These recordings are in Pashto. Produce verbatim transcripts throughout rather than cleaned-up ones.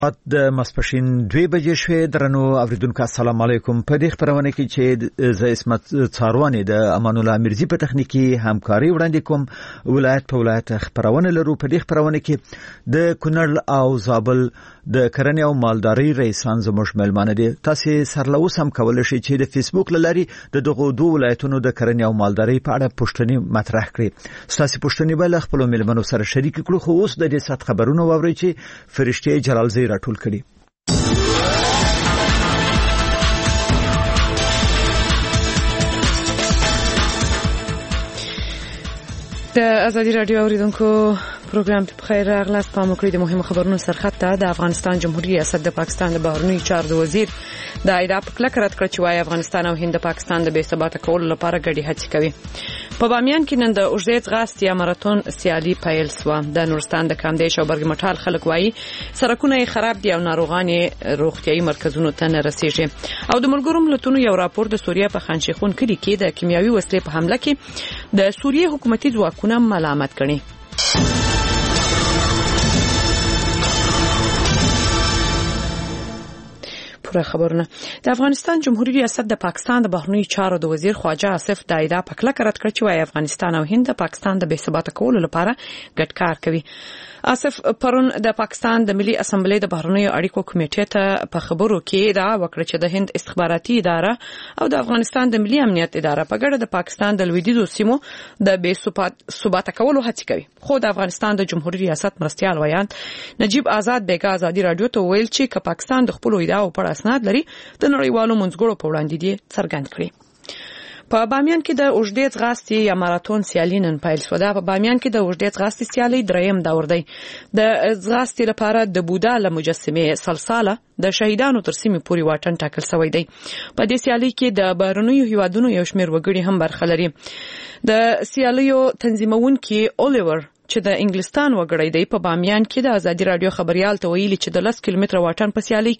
د ماسپښین دوه بجې شوې. درنو اوریدونکو السلام علیکم. په دې خبرونه کې چې ز اسمت څاروانې د امان الله مرزي په تخنیکی همکاري وړاندې کوم ولایت په ولایت خبرونه لرو. په دې خبرونه کې د کونړ او زابل د کرنې او مالداري رئیسان زموږ ملمانه دي. تاسو سرلوس هم کولای شئ چې د فیسبوک لاري د دغه دوه ولایتونو د کرنې او مالداري په اړه پوښتنې مطرح کړئ. تاسو پوښتنې به خپل ملمنو سره شریک کړئ. خو اوس د دې سات خبرونه واورئ چې فرشته جلال زی راټول کړي. د ازادي رادیو اوریدونکو پروګرام ته بخیر راغلاست. په مکرې د مهمو خبرونو سرخطه د افغانستان جمهوریت ریاست د پاکستان د بهرنی چارو وزیر د ایرا په کلک رد کړ چې وايي افغانستان او هند د پاکستان د بې ثباته کولو لپاره ګډي هڅې کوي. په بامیان کې نن د اوږدې ځغاستې یا ماراتون سیالي پیل شوه. د نورستان د کامدیش او برګ مټال خلک وايي سرکونه خراب دي او ناروغان روغتيایي مرکزونو ته نه رسیږي. او د ملګرو ملتونو یو راپور د سوریه په خان شیخون کلی کې د کیمیاوي وسلې په حمله کې د سوریه حکومتي ځواکونه ملامت کړي. خبرونه د افغانستان جمهوریت ریاست د پاکستان د بهرنی چارو د وزیر خواجه آصف دایدا په کلک رد کړ چې وايي افغانستان او هند د پاکستان د بې ثباته کولو لپاره ګډ کار کوي. آصف پرون د پاکستان د ملي اسمبلی د بهرنی اړیکو کمیټې ته په خبرو کې دا وکړه چې د هند استخباراتي اداره او د افغانستان د ملي امنیت اداره په ګډه د پاکستان د لویدیځو سیمو د بې ثباته کولو هڅه کوي. خو د افغانستان د جمهوریت ریاست مرستيال ویاند نجیب آزاد بیګا ازادي رادیو ته ویل چې ک پاکستان د خپل ادعاو پر اسناد لري د نړیوالو منځګړو په وړاندې دي څرګند کړي. په بامیان کې د اوږدې ځغاستې یا ماراتون سیالي نن پیل شوه. په بامیان کې د اوږدې ځغاستې سیالي دریم دور دی. د ځغاستې لپاره د بودا له مجسمه سلسله د شهیدانو تر سیمې پورې واټن ټاکل شوی دی. په دې سیالي کې د بهرنیو هیوادونو یو شمېر وګړي هم برخه لري. د سیالیو تنظیمونکي الیور چې د انګلستان وګړی دی په بامیان کې د ازادي رادیو خبريال ته ویلي چې د لس کیلومتره واټن په سیالي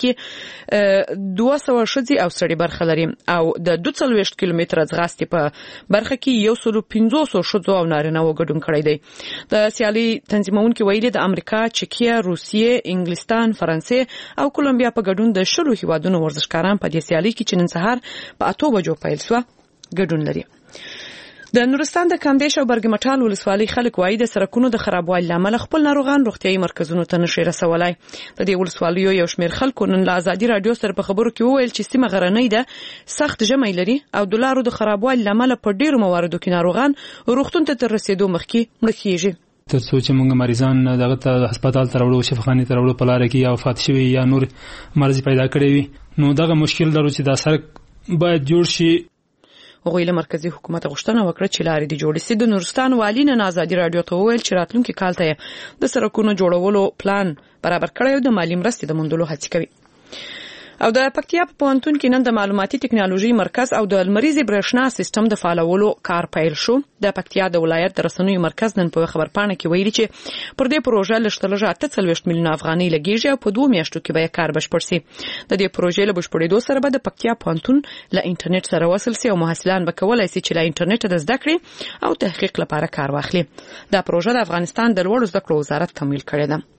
کې دوه سوه شذي او سړي برخه لري او د دوه څلوېښت کیلومتره ځغاستې په برخه کې یو سل پنځوس شذو او نارینه وګړون کړی دی. د سیالي تنظیمونکي ویلي د امریکا، چکیا، روسیې، انګلستان، فرانسې او کولمبیا په ګډون د شلو هیوادونو ورزشکاران په دې سیالي کې چې نن سهار په اته بجو پیل شوه ګډون لري. د نورستان د کامدیش او برګ مټال ولسوالۍ خلک وايي د سرکونو د خرابوالي لامل خپل ناروغان روغتيایي مرکزونو ته نشي رسولای. د دې ولسوالیو یو شمېر خلکو نن له ازادي رادیو سره په خبرو کې وویل چې سیمه غرنۍ ده، سخت ژمی لري او د لارو د خرابوالي لامل په ډیرو مواردو کې ناروغان روغتون ته تر رسیدو مخکې مړه کیږي. تر څو چې موږ مریضان دغه ته هسپتال ته راوړو، شفاخانه ته راوړو، په لار کې یا وفات شوي یا نور مرض پیدا کړی وي، نو دغه مشکل درو چې دا سړک باید جوړ شي. هغوی له مرکزی حکومت غوښتنه وکړه چې لارې د جوړې سي. د نورستان والی نن ازادي رادیو ته وویل چې راتلونکي کال ته د سرکونو جوړولو پلان برابر کړی او د مالی مرستې د موندلو هڅې کوي. او د پکتیا په پوهنتون کې نن د معلوماتي ټکنالوژي مرکز او د لمریزې برېښنا سیستم د فعالولو کار پیل شو. د پکتیا د ولایت د رسنیو مرکز نن په خبرپاڼه کې ویلي چې پر دې پروژه لشتلجه اته څلوېښت میلیونه افغانۍ لګیږي او په دوه میاشتو کې به کار بشپړ شي. د دې پروژې له بشپړېدو سره به د پکتیا پوهنتون له انټرنیټ سره وصل شي او محصلان به کولای شي چې له انټرنیټ د زده کړې او تحقیق لپاره کار واخلي. دا پروژه د افغانستان د لوړو زده کړو وزارت تمویل کړې ده.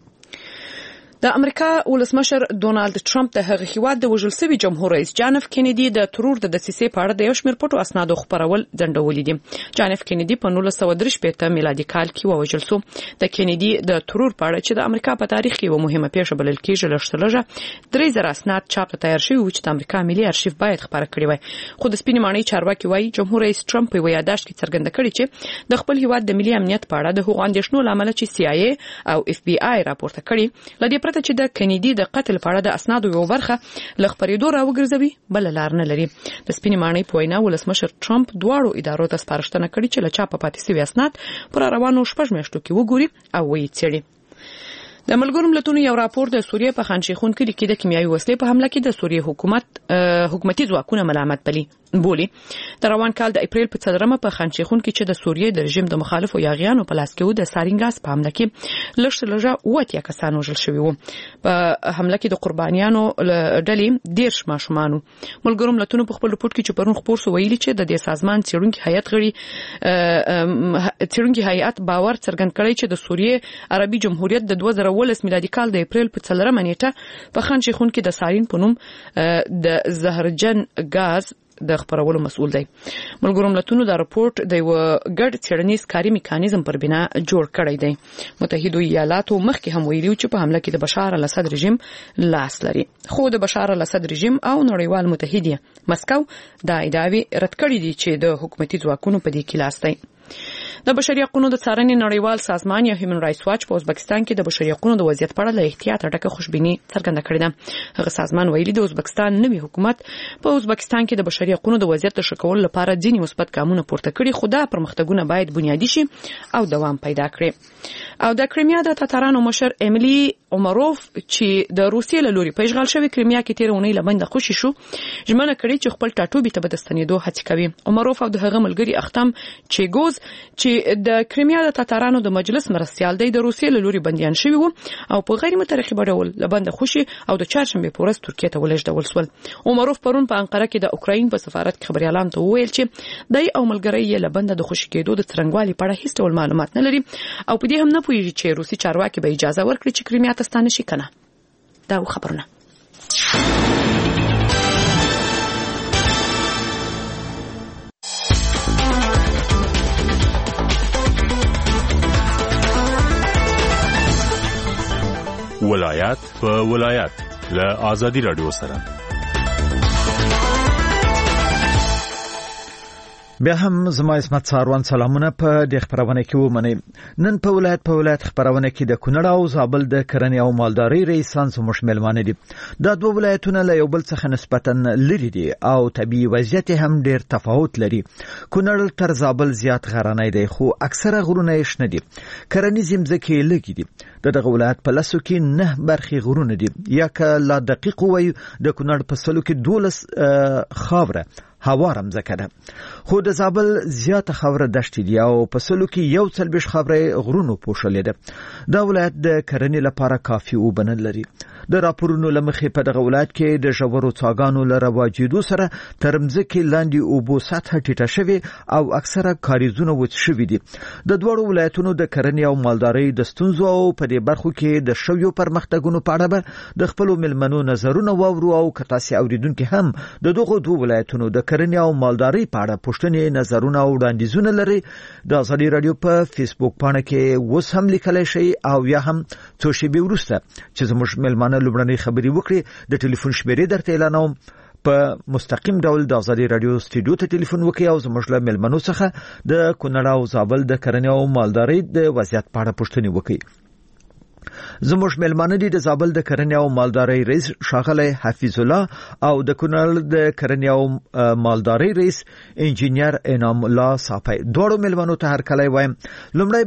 د امریکا ولسمشر ډونالد ټرمپ د هغه هیواد د وژل شوي جمهور رئیس جان اف کینیدي د ترور د دسیسې په اړه د یو شمېر پټو اسنادو خپرول ځنډولي دي. جان اف کینیدي په نولس سوه درې شپېته میلادي کال کې ووژل شو. د کینیدي د ترور په اړه چې د امریکا په تاریخ کې یو مهمه پیښه بلل کېږي لږترلږه درې زره اسناد چاپ ته تیار شوي وو چې د امریکا ملي ارشیف باید خپاره کړي وای. خو د سپینې ماڼۍ چارواکي وایي جمهور رئیس ټرمپ په یاداشت کې څرګنده کړې چې د خپل هیواد د ملي امنیت په اړه د هغو اندېښنو له امله چې سی آی ای او اف بی آی راپورته کړي، له دې پرته چې د کینیدي د قتل په اړه د اسنادو یو برخه ل خبرېدو راوګرځوي بل لار نه لري. د سپینې ماڼۍ په وینا ولسمشر ټرمپ دواړو ادارو ته سپارښتنه کړې چې له چاپه پاتې شوي اسناد پر روانو شپږ میاشتو کې وګوري او ویې څېړي. د ملګرو ملتونو یو راپور د سوریه په خان شیخون کلی کې د کیمیاوي وسلې په حمله کې د سوریه حکومت حکومتي ځواکونه ملامت بلی. بولی. د روان کال د اپریل په څلورمه په خانشيخون کې چې د سوریې د رژیم د مخالفو یاغیانو په لاس کې و د سارین ګاز په حمله کې لږ لږه واتیا کسان وژل شوي وو. په حمله کې د قربانیانو ډلې دیرش ماشومان ملګرو ملتونو په خپل رپورت کې چې پرون خبر سو ویلي چې د دې سازمان څېړونکو هیئت غړي څېړونکو هیئت باور څرګند کړی چې د سوریې عربي جمهوریت د دوه زره ولس میلادي کال د اپریل په څلورمه نیټه په خان شيخون کې د سارین په نوم د زهرجن غاز د خبرولو مسؤل دی. ملګرو ملتونو دا رپورت د یو ګډ څېړنیز کاري میکانیزم پر بنا جوړ کړی دی. متحده ایالاتو مخکې هم ویلي چې په حمله کې د بشار الاسد رژیم لاس لري، خو د بشار الاسد رژیم او نړیوال متحده مسکو دا ادعاوې رد کړې دي چې د حکومتي ځواکونو په دې کې لاس دی. د بشري حقوقو د څارنې نړیوال سازمان یا هیومن رائټس واچ په ازبکستان کې د بشري حقوقو د وضعیت په اړه له احتیاط ډکه خوشبیني څرګنده کړې ده. هغه سازمان ویلي د ازبکستان نوي حکومت په ازبکستان کې د بشري حقوقو د وضعیت د ښه کولو لپاره ځینې مثبت ګامونه پورته کړي، خو دا پرمختګونه باید بنیادی شي او دوام پیدا کړي. او د کریمیا د تاتارانو مشر امیلی عمروف چې د روسیې له لوري په اشغال شوی کریمیا کې تیر اونۍ لبنده خوشی شو، ژمنه کړې چې خپل ټاټوبي ته به د ستنېدو هڅه کوي. عمروف او د هغه ملګری اختم چیګوز چې د کریمیا د تاتارانو د مجلس مرستيال دی د روسیې له لوري بنديان شوی وو او په غیر مترقبه ډول لبنده خوشي او د چهارشنبه په ورځ ترکیه ته ولېږدول شول. عمروف پرون په انقره کې د اوکراین په سفارت کې خبريالان ته وویل چې دای او ملګری یې لبنده د خوشي کېدو د څرنګوالي په اړه هیڅ ډول معلومات نه لري او په دې هم نه پوهیږي چې روسي چارواکي به اجازه ورکړي چې کریمیا ته ستانه شي کنه. دا خبرونه ولایت په ولایت له آزادی رادیو سره. بیا هم زما اسمت ساروان سلامونه په د خبرونه کې ومني. نن په ولایت په ولایت خبرونه کې د کونړ او زابل د کرنې او مالداري رئیسان سمو شملمانه دي. دا دوه ولایتونه له یو بل څخه نسبتا لري دي او طبي وضعیت هم ډیر تفاوت لري. کونړ تر زابل زیات غرنی دی خو اکثره غرونه یې شنه دي. کرنیز ځمکې لږ دي. دغه ولایت په لاسو کې نه برخي غرونه دي یا که لا دقیق وي د کونړ په سلو کې دولس خاوره هوارم ځکه ده، خو د زابل زیاته خاوره دشتې دي او په سلو کې یو څلبش خاوره غرونو پوښلې ده. دا ولایت د کرنې لپاره کافي اوبه نه لري. د راپورونو لمخې په دغه ولایت کې د ژورو څاګانو له رواجېدو سره تر مځکې لاندې اوبو سطحه ټیټه شوې او اکثره کاریزونه وچ شوي دي. د دوړو ولایتونو د کرنې او مالدارۍ د ستونزو او په دې برخو کې د شویو پرمختګونو په اړه به د خپلو ملمنو نظرونه واورو او که تاسې اوریدونکي هم د دغو دوه ولایتونو د کرنې او مالدارۍ په اړه پوښتنې نظرونه او وړاندیزونه لري، د آزادي رادیو په فیسبوک پاڼه کې اوس هم لیکلی شئ او یا هم څو شېبې وروسته چې زموږ ملمانه لومړنۍ خبرې وکړي د ټلیفون شمیرې درته اعلانوم. په مستقیم ډول د آزادي رادیو سټوډیو ته ټلیفون وکړئ او زموږ له ملمنو څخه د کونړ او زابل د کرنې او مالدارۍ د وضعیت په اړه پوښتنې وکړئ. زموږ ملمانه دي د زابل د کرنې او مالدارۍ رئیس ښاغلی حفیظ الله او د کونړ د کرنې او مالدارۍ رئیس انجینیر انعام الله صافی. دواړو ملمنو ته هرکلی وایم. لومړی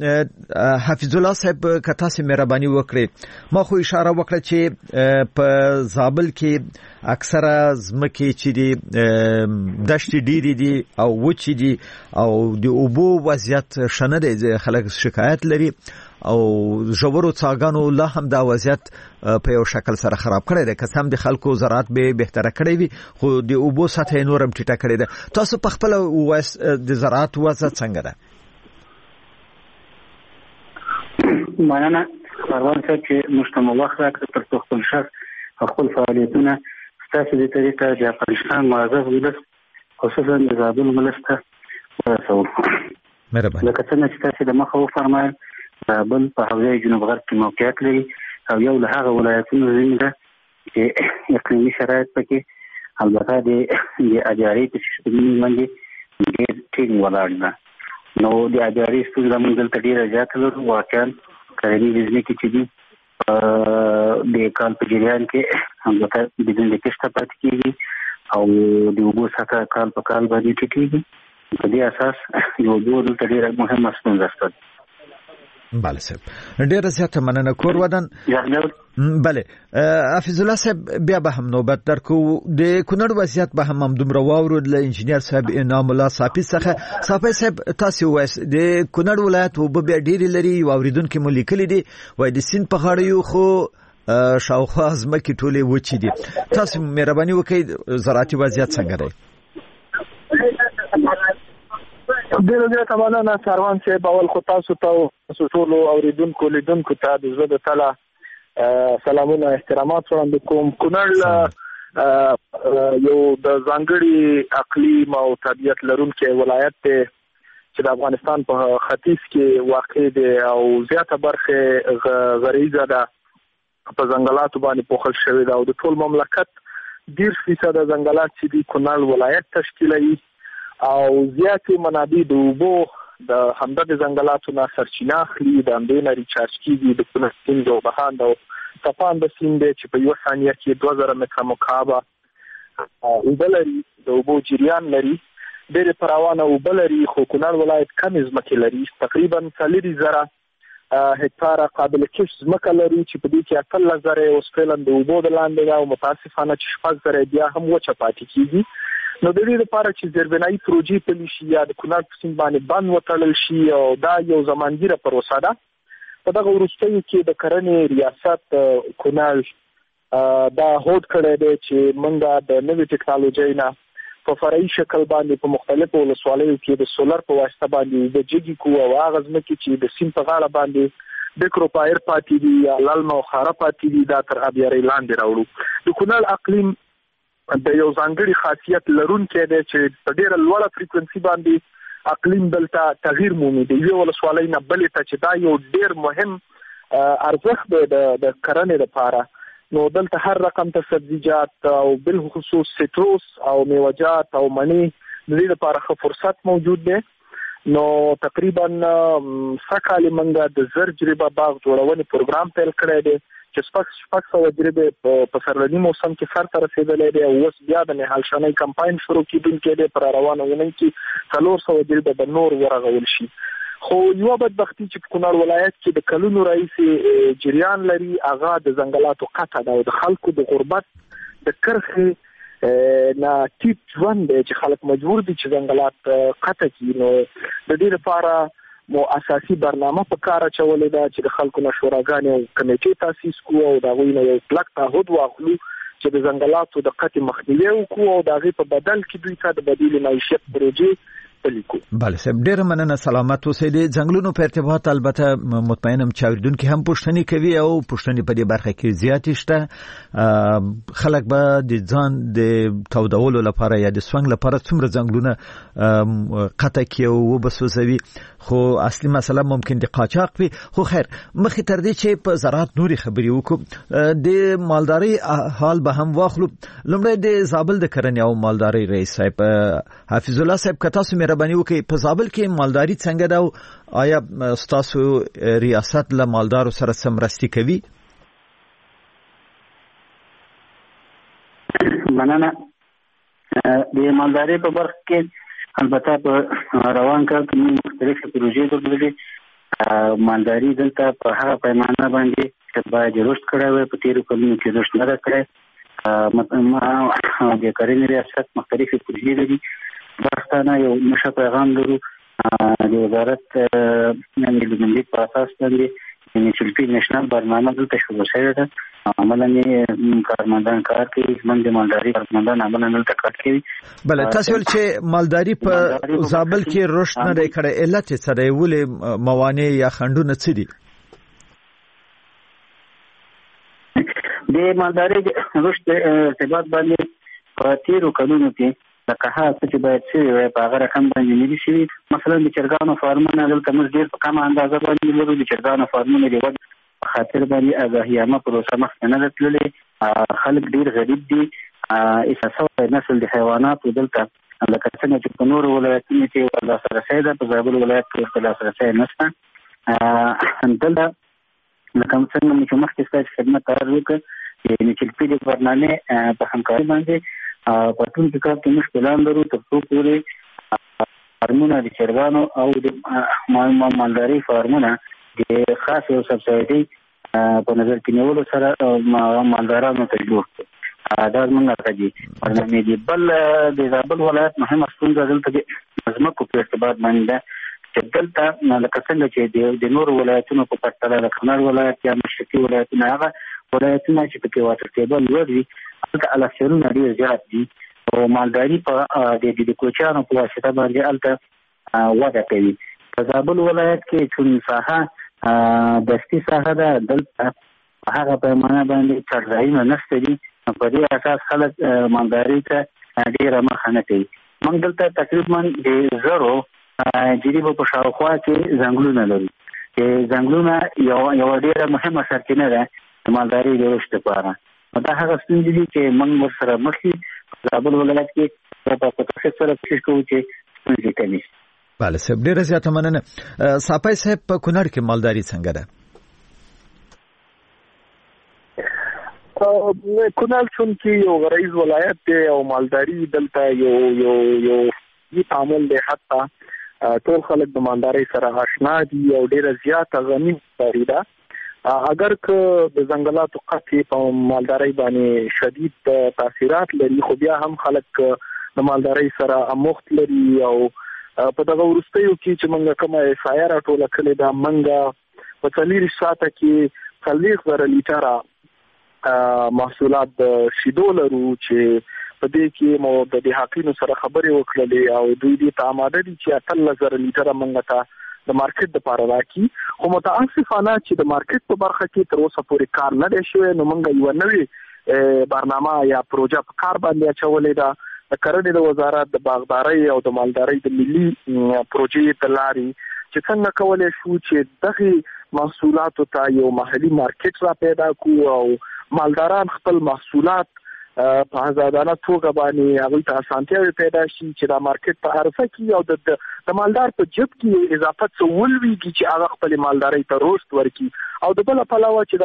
به حفیظ الله صاحب که تاسې مهرباني وکړئ، ما خو اشاره وکړه چې په زابل کې اکثره ځمکې چې دي دشتې ډېرې دي او وچې دي او د اوبو وضعیت ښه نه دی، خلک شکایت لري او ژورو څاګانو لا هم دا وضعیت په یو شکل سره خراب کړی دی. که سم د خلکو زراعت به بهتره کړی وي خو د اوبو سطح نور هم ټیټه کړې ده. تاسو په خپل د زراعت وضع څنګه ده؟ مننه پروان صاحب چې موږ ته مو وخت راکړ تر څو خپل شخص خپل فعالیتونه ستاسو د طریقه د افغانستان معزز ولس خصوصا د زابل ولس ته ورسوو. مهرباني. لکه څنګه چې تاسو د مخه وفرمایل زابل په حوزه جنوب غرب کې موقعیت لري او یو له هغه ولایتونو ځینې ده چې اقلیمي شرایط پکې البته د اجارې په سیستمونو باندې ډېر ټینګ ولاړ ده. نو د اجارې ستونزه موږ دلته ډېره زیاته لرو. واقعا کرنیزې ځمکې چې دي د کال په جریان کې البته بدون د کښته پاتې کېږي او د اوبو سطحه کال په کال باندې ټیټېږي. په دې اساس د اوبو دلته ډېره مهمه ستونزه شته. بله صاحب ډیره زیاته مننه کور ودان بله حفیظ الله صاحب بیا به هم نوبت درکو د کونړ وضعیت به هم دومره واورود له انجنیر صاحب انعام الله صافی څخه صافی صاحب تاسو وایس د کونړ ولایت وب بیا ډیر لري واوریدونکو مو لیکلي دي وای د سین په غاړه یو خو شاوخوا ځمکې ټولې وچې دي تاسو مهرباني وکړئ زراعتي وضعیت څنګه دی ډیره زیاته مننه سروان صاحب اول خو تاسو ته ټولو اوریدونکو لیدونکو ته د زړه د تله سلامونه احترامات وړاندې کوم. کونړ یو د ځانګړي اقلیم او طبیعت لرونکی ولایت دی چې د افغانستان په ختیځ کې واقع دی او زیاته برخه غریزه ده په ځنګلاتو باندې پوښل شوې ده او د ټول مملکت ډیر فیصد ځنګلات چې دی کونړ ولایت تشکیلوي او زیاتې منابع د اوبو د همدغه ځنګلاتو نه سرچینه اخلي د همدې نه ریچارج کیږي د کونړ سیند او بهاند او تپاند سیند چې په یو ثانیه کې دوه زره متره مکعب اوبه لري د اوبو جریان لري ډېرې پراوانه اوبه لري خو کونړ ولایت کمې ځمکې لري تقریبا څلور زره هکتاره قابل کښت ځمکه لري چې په دې کې اتلس زره اوس فعلا د اوبو د لاندې ده او متاسفانه چې شپږ زره بیا هم وچه پاتې کیږي. نو د دې لپاره چې زیربنایي پروژې پلي شي یا د کونړ په سیند باندې بند وتړل شي او دا یو زمانګیره پروسه ده. په دغه وروستیو کې د کرنې ریاست کونړ دا هوډ کړی دی چې موږ د نوې ټکنالوژۍ نه په فرعي شکل باندې په مختلفو ولسوالیو کې د سولر په واسطه باندې د جګي کو او هغه ځمکې چې د سیند په غاړه باندې د کروپایر پاتې دي یا للمه او خاره پاتې دي دا تر ابياري لاندې راوړو. د کونړ اقلیم د یو ځانګړي خاصیت لرونکی دی چې په ډیره لوړه فریکوئنسي باندې اقلیم دلته تغییر مومي د یو ولسوالۍ نه بلې ته چې دا یو ډیر مهم ارزښت دی د کرنې لپاره. نو دلته هر رقم ته سبزیجات او بالخصوص سیتروس او میوه‌جات او مڼې د دې لپاره ښه فرصت موجود دی. نو تقریبا سکهاله منګه د زر جریبه باغ جوړونې پروګرام پیل کړی دی چې شپږ شپږ سوه جریبې په سرلني موسم کې سر ته رسېدلی دی او اوس بیا د نهال شنۍ کمپاین شروع کېدونکی دی پر روانه اونۍ کې څلور سوه جریبې به نور ورغول شي. خو یوه بدبختي چې په کونړ ولایت کې د کلونو راهیسې جریان لري هغه د ځنګلاتو قطع ده او د خلکو د غربت د کرښې نه ټیټ ژوند دی چې خلک مجبور دي چې ځنګلات قطع کړي. نو د دې لپاره مو اساسي برنامه په کار اچولې ده چې د خلکو نه شوراګانې او کمیټې تاسیس کوو او د هغوی نه یو کلک تعهد واخلو چې د ځنګلاتو د قطع مخنیوی وکړو او د هغې په بدل کې دوی ته د بدیل معیشت پروژې پلیکو. بله صاحب ډیره مننه سلامت اوسئ. د ځنګلونو په ارتباط البته مطمئنم چې اوریدونکو هم پوښتنې کوي او پوښتنې په دې برخه کې زیاتې شته. خلک به د ځان د تودولو لپاره یا د سونګ لپاره څومره ځنګلونه قطع کوي او وبسوځوي خو اصلي مسله ممکن د قاچاق وي. خو خیر مخې تر دې چې په زراعت نوري خبرې وکړو د مالداري حال به هم واخلو. لومړی د زابل د کرنې او مالداري رئیس صاحب حفیظ الله صاحب که تاسو مهرباني وکړئ په زابل کې مالداري څنګه ده او آیا ستاسو ریاست له مالدارو سره څه مرستې کوي؟ مننه. د مالداري په برخه کې البته په روان کال کې مختلفې پروژې درلودې. مالداري دلته په هغه پیمانه باندې چې باید رشد کړی وي په تېرو کلونو کې رشد نه ده کړی. د کرنې ریاست مختلفې پروژې لري. پښتانه یو نشه پیغام لرو د وزارت د ملي په اساس باندې نېشنل نېشنل برنامه دلته شروع شوې ده. عملاً کارمندان کار کوي زموږ د مالداري کارمندان عملاً دلته کار کوي. بله تاسو ول چې مالداري په زابل کې رشد نه دی کړی علت څه دی ولې موانع یا خنډونه څه دي؟ د مالداري رشد ارتباط باندې په تیرو کلونو کې لکه هغه چې باید شوي وي په هغه رقم باندې نه دي شوي. مثلا د چرګانو فارمونه دلته موږ ډېر په کمه اندازه باندې لرو. د چرګانو فارمونه د ود په خاطر باندې اګاهیامه پروسه مخکې نه ده تللې. خلک ډېر غریب دي. اساسي نسل د حیواناتو دلته لکه څنګه چې په نورو ولایتونو کې لاسرسی ده په زابل ولایت کې لاسرسی نشته. دلته لکه څنګه چې مخکې ستاسو خدمت کار وکړ یعنې چې د برنامې په همکاري باندې په ټول کې کار کې موږ پلان لرو تر څو پورې فارمونه د چرګانو او د مالداري فارمونه د خاص یو سبسایډي په نظر کې نیولو سره مالدارانو ته جوړ دا موږ راځي برنامه دی. بل د زابل ولایت مهمه ستونزه دلته د ځمکو په ارتباط باندې چې دلته لکه څنګه چې د نور ولایتونو په پرتله د کونړ ولایت یا مشرقي ولایتونه هغه ولایتونه چې په کې واټر ټیبل لوړ وي هلته الکسرونه ډېر زیات دي او مالداري په د د کوچیانو په واسطه باندې هلته وده کوي. په زابل ولایت کې چون ساحه دستی ساحه ده دلته هغه پیمانه باندې چړځایونه نشته دي په دې اساس خلک مالداري ته ډېره مخه نه کوي. موږ دلته تقریبا د زرو جریبه په شاوخوا کې ځنګلونه لرو چې ځنګلونه یو یو ډېره مهمه سرچینه ده د مالداري د رشد لپاره. دا هغه ستونزې دي چې موږ ورسره مخ یو په زابل ولایت کې په تخصص سره کوشش کوو چې ستونزې کمې شي. بله صاحب ډېره زیاته مننه. صافی صاحب په کونړ کې مالداري څنګه ده؟ کونړ چون کې یو غریز ولایت دی او مالداري دلته یو یو یو یو تعامل دی، حتی ټول خلک د مالداري سره آشنا دي او ډېره زیاته غني مالداري ده. اگر که د ځنګلاتو قطع په مالداري باندې شدید تاثیرات لري خو بیا هم خلک د مالداري سره اموخت لري او په دغه وروستیو کې چې موږ کومه احصایه راټوله کړې ده موږ په څلوېښت ساعته کې څلوېښت زره لیټره محصولات د شیدو لرو چې په دې کې مو د دهاقینو سره خبرې وکړلې او دوی دې ته آماده دي چې اتلس زره لیټره موږ ته د مارکیټ لپاره راکړي. خو متاسفانه چې د مارکیټ په برخه کې تر اوسه پورې کار نه دی شوی نو موږ یو نوې برنامه یا پروژه په کار باندې اچولې ده د کرنې د وزارت د باغدارۍ او د مالدارۍ د ملي پروژې د لارې چې څنګه کولای شو چې دغه محصولاتو ته یو محلي مارکیټ را پیدا کړو او مالداران خپل محصولات په آزادانه توګه باندې هغوی ته اسانتیاوې پیدا شي چې دا مارکیټ په عرضه کې او د د مالدار په جب کې اضافه څه ولویږي چې هغه خپل مالدارۍ ته رشد ورکړي او د بل پلوه چې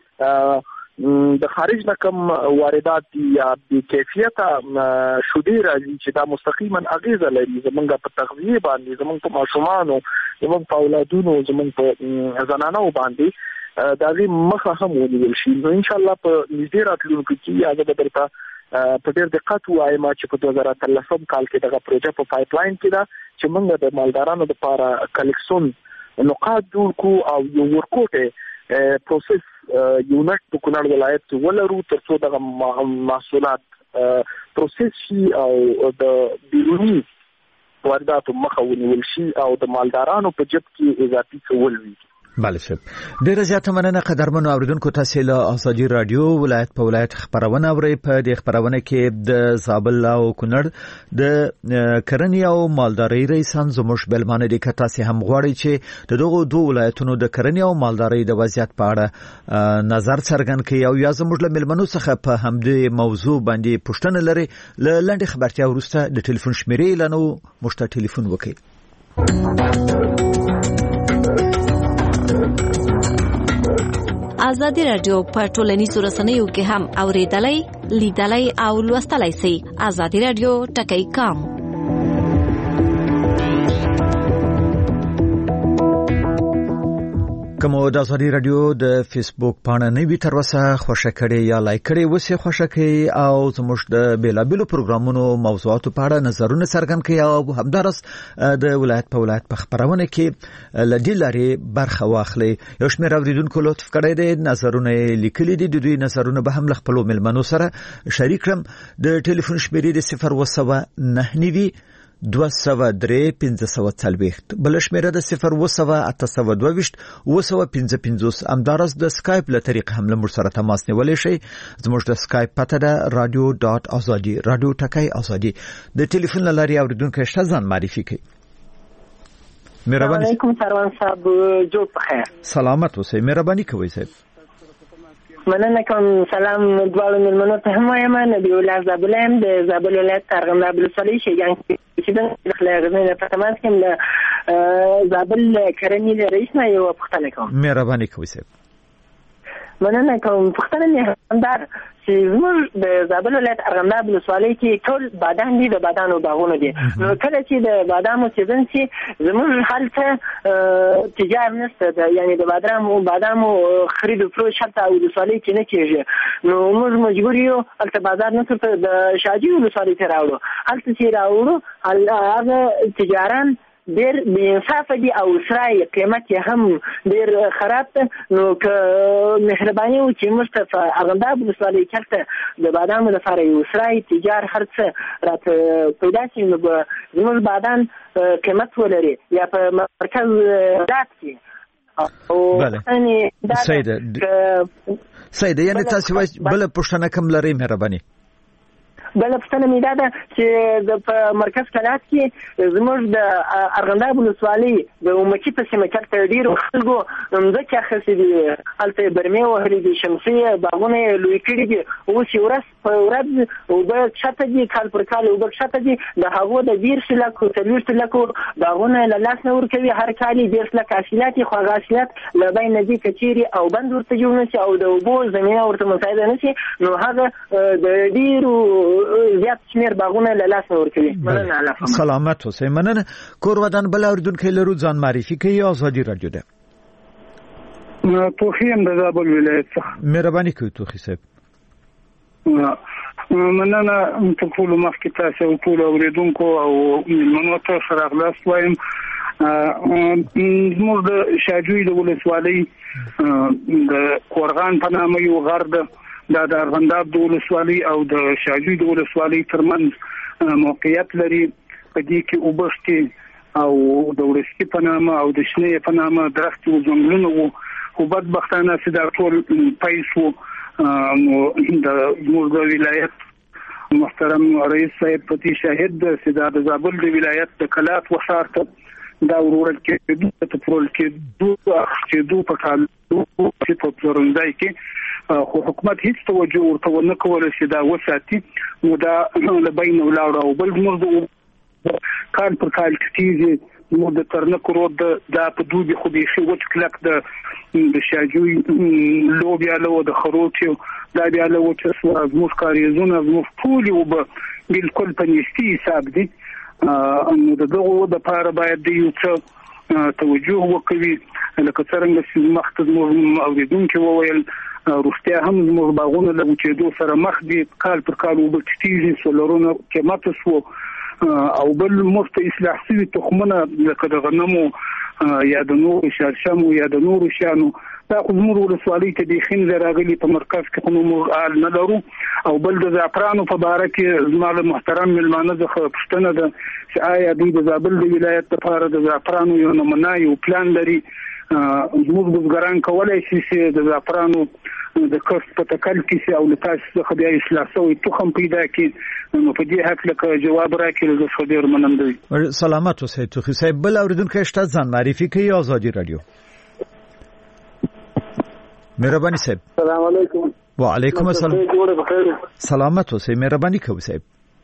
دغه د خارج نه کوم واردات دي یا د کیفیت شودې راځي چې دا مستقیما اغیزه لري زمونږ په تغذیه باندې، زمونږ په ماشومانو، زمونږ په اولادونو، زمونږ په زنانو باندې دا غي مخه هم ونیول شي. نو ان شاء الله په نږدې راتلونکي کې هغه د درته په ډېر دقت وایم چې په دوه زره اتلسم کال کې دغه پروژه په پایپ لاین کې ده چې موږ د مالدارانو لپاره کلیکسون نقاط جوړ کړو او یو ورکوټه پروسس یونټ په کونړ ولایت ولرو ترڅو دغه محصولات پروسس شي او د بیرونی وارداتو مخه ونیول شي او د مالدارانو په جب کې اضافي څه ولوي. بله صاحب ډیره زیاته مننه. قدرمنو اوریدونکو تاسو له ازادي رادیو ولایت په ولایت خبرونه اورئ. په دې خبرونه کې د زابل او کونړ د کرنې او مالدارۍ رئیسان زموږ بلمانه دي. که تاسو هم غواړئ چې د دغو دوه ولایتونو د کرنې او مالدارۍ د وضعیت په اړه نظر څرګند کړئ او یا زموږ له ملمنو څخه په همدې موضوع باندې پوښتنه لرئ له لنډې خبرتیا وروسته د ټلیفون شمیرې لنو مشته ټلیفون وکړئ. ازادي رادیو په ټولنیزو رسنیو کې هم اوریدلای، لیدلای او لوستلای شئ. ازادي رادیو ټکی کام کومو د ازادي رادیو د فیسبوک پاڼه نه وي تر اوسه خوښه کړئ یا لایک کړئ وسه خوښه کړئ او زموږ د بیلابلو پروګرامونو موضوعاتو په اړه نظرونه څرګند کړئ او همدارس د ولایت په ولایت په خبرونه کې لدی لري برخه واخلئ. یو شمېر اوریدونکو لطف کړی دی نظرونه لیکلي دي، د دوی نظرونه به هم له خپل ملمنو سره شریک کړم. د ټلیفون شمیرې د صفر وسوه نه نیوي دوه سوه درې پنځه سوه څلوېښت، بل شمیره د صفر وسوه اته سوه دوه ویشت اوه سوه پنځه پنځوس. همدارس د سکایپ له طریقې هم له موږ سره تماس نیولی شئ. زموږ د سکایپ پته ده رادیو ډاټ ازادي، رادیو ټکی ازادي. د ټلیفون له لارې اوریدونکي شته ځان معرفي کړئ. مهرباني علیکم سروان صاحب، جو بخیر. سلامت اوسئ. مهرباني کوئ صاحب. مننه کوم. سلام دواړو مېلمنو ته هم وایم. نبی الله زابل هم د زابل ولایت ارغنداب ولسوالۍ شیګان چې د خلغزنه په تماس کې د زابل کرنې رئیس نه یو پوښتنه کوم. مهرباني کوئ صاحب. مننه کوم. پوښتنه مې همدار چې زموږ د زابل ولایت ارغنداب ولسوالۍ کې ټول بادام دي، د بادامو باغونه دي. نو کله چې د بادامو سیزن شي زموږ هلته تجار نشته، یعنی د بادامو بادامو خرید او فروش هلته ولسوالۍ کې نه کېږي. نو موږ مجبور یو هلته بازار نه تر د شاجوی ولسوالۍ ته راوړو. هلته چې راوړو هغه تجاران ډېر بې انصافه دي او سرای قیمت یې هم ډېر خراب ده. نو که مهرباني وکړي چې موږ ته په ارغنداب ولسوالۍ کې هلته د بادامو لپاره یو سرای تجار هر څه راته پیدا شي، نو به زموږ بادام قیمت ولري یا په مرکز ولایت کې. بله سیده سیده یعنی تاسو بله پوښتنه کوم لرئ مهرباني؟ بله پوښتنه مې دا ده چې د په مرکز ولایت کې زموږ د ارغنداب ولسوالۍ د امچي په سیمه کې هلته ډېرو خلکو مځکې اخیستې دي، هلته یې برمې وهلې دي، شمسې باغونه یې لوی کړي دي. اوس یې ورځ په ورځ اوبه کښته دي، کال پر کال اوبه کښته دي. د هغو د دېرشو لکو څلوېښتو لکو باغونه له لاس نه ورکوي. هر کال یې دېرش لکه حاصلات دي، خو هغه حاصلات له بین نه دي که چیرې او بند ورته جوړ نه شي او د اوبو زمینه ورته مساعده نه شي، نو هغه د ډېرو زیات شمیر باغونه له لاس نه ورکوي. مننه. سلامت اوسئ. مننه. کور ودان بل اوریدونکي لرو ځان معرفي کوي. آزادي رادیو ده. توخی هم د زابل ولایت څخه. مهرباني کوئ توخی صاحب. مننه ته ټول مخکې تاسو او ټول اوریدونکو او مېلمنو ته ښه راغلاست وایم. زموږ د شاجوی د ولسوالۍ د کورغان په نامه یو غر ده، دا د ارغنداب د ولسوالۍ او د شاجوی د ولسوالۍ ترمنځ موقعیت لري. په دې کې اوبښتې او د ورسکي په نامه او د شنې په نامه درختې او ځنګلونه وو، خو بدبختانه چې دا ټول پیس وو. نو د زموږ د ولایت محترم رئیس صاحب په دې شاهد ده چې دا د زابل د ولایت د کلات وښار ته دا ورول کې د پرول کې دوه چې دوه په کال دوه په پلورنځای کې، خو حکومت هیڅ توجه ورته ونه کوله چې دا وساتي. نو دا له بین ولاړ او بل موږ کال پر کال کېږي. نو د ترنک رود دا په دوی خو به شي وڅ کلک د د شاجوی لوبیا له د خروټیو دا بیا له وڅ زموږ کاریزونه زموږ ټول او به بالکل په نيستي حساب دي. نو دغه د لپاره باید د یو څه توجه وکړي. لکه څنګه چې مخکې زموږ اوریدونکو وویل روغتیا هم زموږ باغونه له وچېدو سره مخ دي، کال پر کال اوبه کېږي، سولرونه قیمت شو او بل مفت اصلاح شوي تخمونه لکه د غنمو یا د نورو شړشمو یا د نورو شانو دا خو زموږ ولسوالۍ ته بیخي نه راغلي، په مرکز کې خو موږ حال نه لرو. او بل د زعفرانو په باره کې زما له محترم مېلمانه څخه پوښتنه ده چې آیا دوی د زابل د ولایت لپاره د زعفرانو یو نمونه یو پلان لري؟ زموږ بزګران کولی شي چې د زعفرانو د کښت په تکل کې او له تاسو څخه بیا اصلاح شوی تخم پیدا کړي. نو په دې حق لکه جواب راکړي زه ښه ډېر مننه یم. سلامت اوسئ توخی صاحب. بل اوریدونکی شته ځان معرفي کوي. آزادي رادیو. مهرباني صاحب. السلام علیکم. وعلیکم السلام. سلامت اوسئ. مهرباني کوئ صاحب.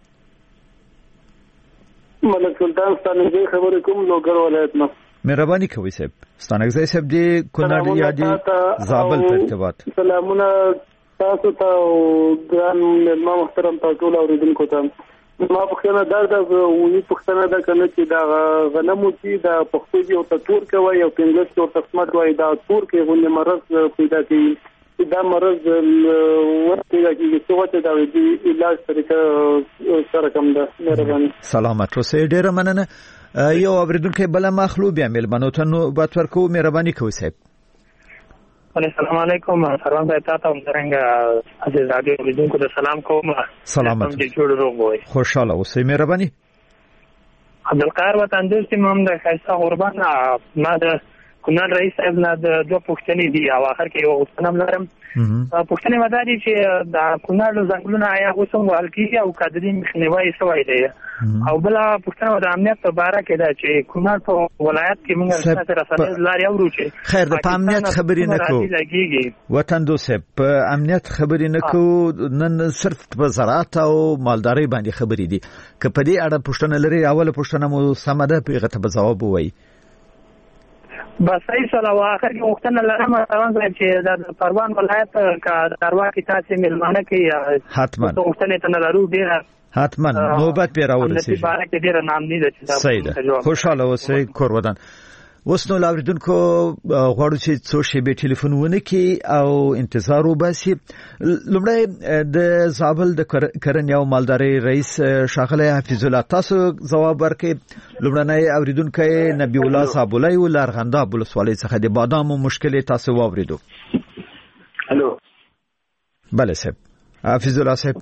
ملک سلطان ستانګي خبرې کوم لوګر ولایت نه. مهرباني کوئ صاحب. ستانګي صاحب دې کونړ یا دې زابل په ارتباط. سلامونه تاسو ته او ګران مېلمه محترم تاسو له اوریدونکو ته. ما پوښتنه درته وې پوښتنه ده کنه چې دا غنمو چې دا پښتو یو تور کوي او پنځه یو تسمت وای دا تور کې غونډه مرز پیدا کوي. دا مرز ورته کې څه وته دا د علاج طریقه سره کوم ده. مهرباني. سلامت اوسئ. ډیره مننه. یو اوریدونکو بل مخلو بیا مېلمنو ته نو بات ورکو. مهرباني کوئ صاحب. السلام علیکم. سلام ته تاسو څنګه عزیز رادیو اوریدونکو ته سلام کوم. سلامت. دې جوړ روغ وي. خوشاله اوسئ. مهرباني. عبدالقاهر وطن دوست مم د خاصه قربان ما د کونړ رئیس صاحب نه د دوه پوښتنې دي او اخر کې یو غوښتنه لرم. پوښتنه مداري چې د کونړ زنګلونه آیا اوس هم وهل کېږي او کډري مخنیوي شوی دی؟ او بل پوښتنه د امنیت په اړه کې ده چې کونړ په ولایت کې موږ سره سره لاري اورو چې خیر د امنیت خبرې نه کوو. وطن دوست په امنیت خبرې نه کوو، نن صرف په زراعت او مالداري باندې خبرې دي. که په دې اړه پوښتنه لري اوله پوښتنه مو سم ده په غته جواب وایي. بس ای سلام اخر کې وختونه لرم روان ځای چې د پروان ولایت کا داروا کې تاسو ملمانه کې حتما وختونه ته لرو ډیر حتما نوبت پیرا ورسېږي د بارے کې ډیر نام دي چې صحیح خوشاله اوسئ کور ودان. اوس نو لاوریدونکو غواړو چې څو شیبې ټلیفون ونه کې او انتظار وباسي. لومړی د زابل د کرنې او مالدارۍ رئیس ښاغلی حفیظ الله تاسو ځواب ورکړئ. لومړنی اوریدونکی نبی الله صابولای و لارغنداب ولسوالۍ څخه د بادامو مشکل تاسو واوریدو. الو بله صاحب حفیظ الله صاحب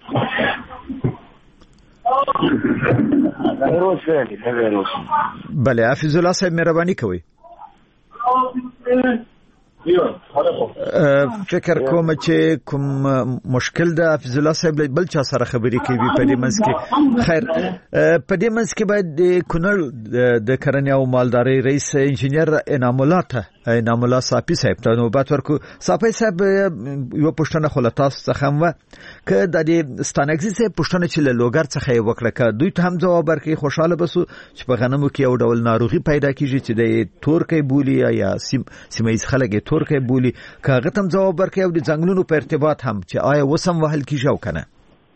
بله حفیظ الله صاحب مهرباني کوئ. فکر کوم چې کوم مشکل د حفیظ الله صاحب بل چا سره خبرې کوي په دې منځ کې. خیر په دې منځ کې باید د کونړ د کرنې او مالدارۍ رئیس انجینر انعام الله ته انعام الله صافي صاحب ته نوبت ورکو. صافي صاحب یو پښتنه خو له تاسو څخه هم که د دې ستانګزي صاحب پښتنه چې له لوګر څخه یې وکړه که دوی ته هم ځواب ورکړي خوشاله بسو چې په غنمو کې یو ډول ناروغي پیدا کیږي چې د تورکي بولی یا سیم سیمایز خلک تورکي بولی کاغه تم جواب ورکړي او د ځنګلونو په ارتباط هم چې آیا وسم وهل کیږي او کنه.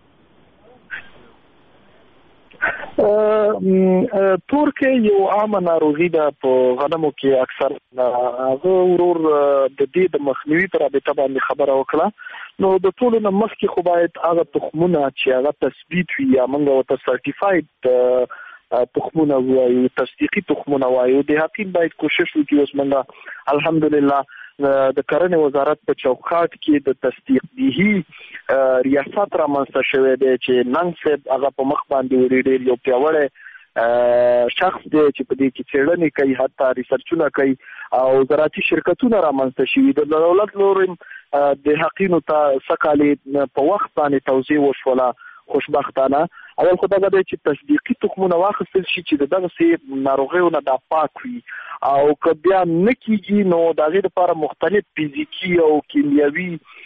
تورکي یو عام ناروغي ده په غنمو کې اکثر هغه ورور د دې د مخنیوي پر رابطه باندې خبره وکړه. نو د ټولو نه مخکې خو باید هغه تخمونه چې هغه تثبیت وي یا موږ ورته سرټیفاید تخمونه وایو تصدیقي تخمونه وایو د حقیقت باید کوشش وکړو. اوس موږ الحمدلله د کرنې وزارت په چوکاټ کې د تصدیق دیهی ریاست را منځته شوی دی چې نن صاحب هغه په مخ باندې وړي یو پیاوړی شخص دی چې په دې کې څېړنې کوي حتی ریسرچونه کوي او زراعتي شرکتونه را منځته شوي. د دولت لوري د حقینو ته سکالي په وخت باندې توزیع وشوله خوشبختانه. اول خدای دې چې تصدیقي تخمونه واخیستل شي چې دغه سي ناروغیونه د پاک وي او که بیا نکیږي نو دغه لپاره مختلف فزیکی او کیمیاوي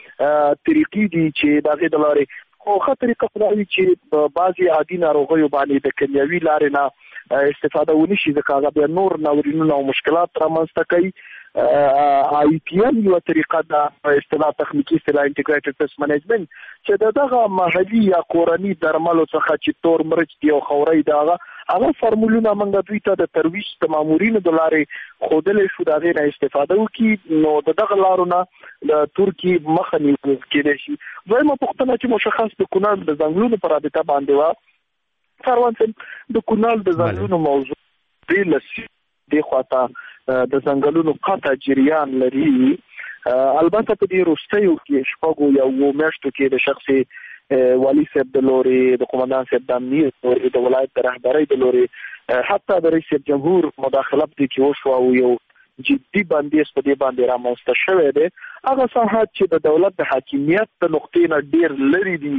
طریقې دي چې دغه د لارې خو خطرې کفرایي چې بعضي عادي ناروغیو باندې د کیمیاوي لارې نه استفاده ونشي ځکه هغه بیا نور ناورینونه او مشکلات رامنځته کوي. آی پی ام یو طریقه دا اصطلاح تخنیکی اصطلاح انټیګریټډ پیسټ منیجمنت چې دغه محلي یا کورنی درملو څخه چې تور مرچ دی او خوري دغه هغه فرمولونه موږ دوی ته د ترویج د مامورینو د لارې خودلې شو دغه نه استفاده وکړي نو دغه لارونه د ترکی مخه نیول کېدای شي. دویمه پوښتنه چې مشخص د کونړ د ځنګلونو پر رابطه باندې و کاروان د کونړ د ځنګلونو موضوع دی لسی د خواته د ځنګلونو قطع جریان لري. البته په دې روستیو کې شپږو یا و میاشتو کې د شخصي والی صاحب د لوري د قومندان صاحب د امنیت او د ولایت د رهبرۍ د لوري حتی د رئیس جمهور مداخله په کې وشو او یو جدي باندې په دې باندې رامنځته شوی دی. هغه ساحات چې د دولت د حاکمیت د نقطې نه ډیر لري دي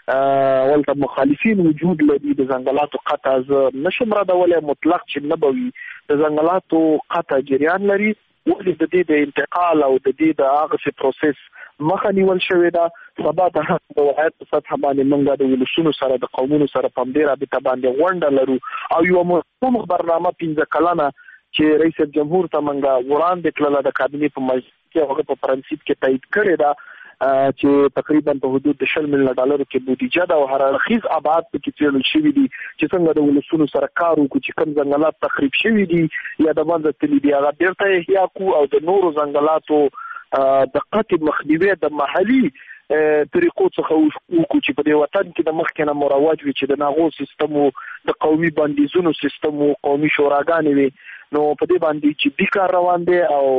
ولته مخالفین وجود لري د ځنګلاتو قطع نشم را ډولې مطلق چې نه بوي د ځنګلاتو قطع جریان لري ولې د دې د انتقال او د دې د هغه پروسس مخه نیول شوې ده. سبا ته د ولایت په سطح باندې موږ د ولسونو سره د قومونو سره په دې رابطه باندې غونډه لرو او یو مهم برنامه پنځه کلنه چې رئیس جمهور ته موږ وړاندې کړل د کابینې په مجلس کې هغه په پرنسيپ کې تایید کړی ده چې تقریبا په حدود د شل میلیون ډالرو کې بودیجه دا او هر اړخیز آباد په کې څیړل شوی دي چې څنګه د ولسونو سره کار وکړي چې کوم ځنګلات تخریب شوی دي یا د باندې تللی دی هغه بیرته احیا کو او د نورو ځنګلاتو د قطع مخنیوي د محلي طریقو څخه وکړو چې په دې وطن کې د مخکنه مروج وي چې د ناغو سیستم او د قومي بندیزونو سیستم او قومي شوراګانې وي نو په دې باندې چې د کار روان دي او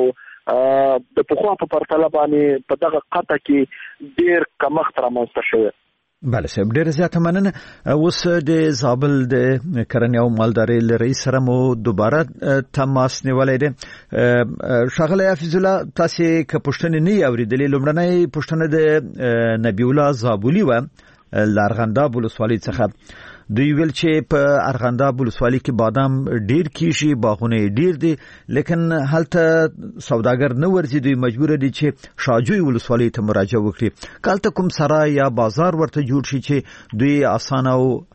د پخوا په پرتله باندې په دغه قطعه کې ډیر کمښت رامنځته شوی. بله صاحب ډیر زیاته مننه. اوس د زابل د کرنې او مالدارۍ رئیس سره مو دوباره تماس نیولای دی. ښاغلی حفیظ الله تاسو که پوښتنه نه اوریدلې لومړنۍ پوښتنه د نبی الله زابولی و لارغنداب ولسوالۍ څخه دوی ویل چې په ارغنداب ولسوالۍ کې بادام ډیر کیږي باغونه ډیر دي لیکن هلته سوداګر نه ورځي دوی مجبور دي چې شاجوی ولسوالۍ ته مراجعه وکړي. کالته کوم سرای یا بازار ورته جوړ شي چې دوی اسانه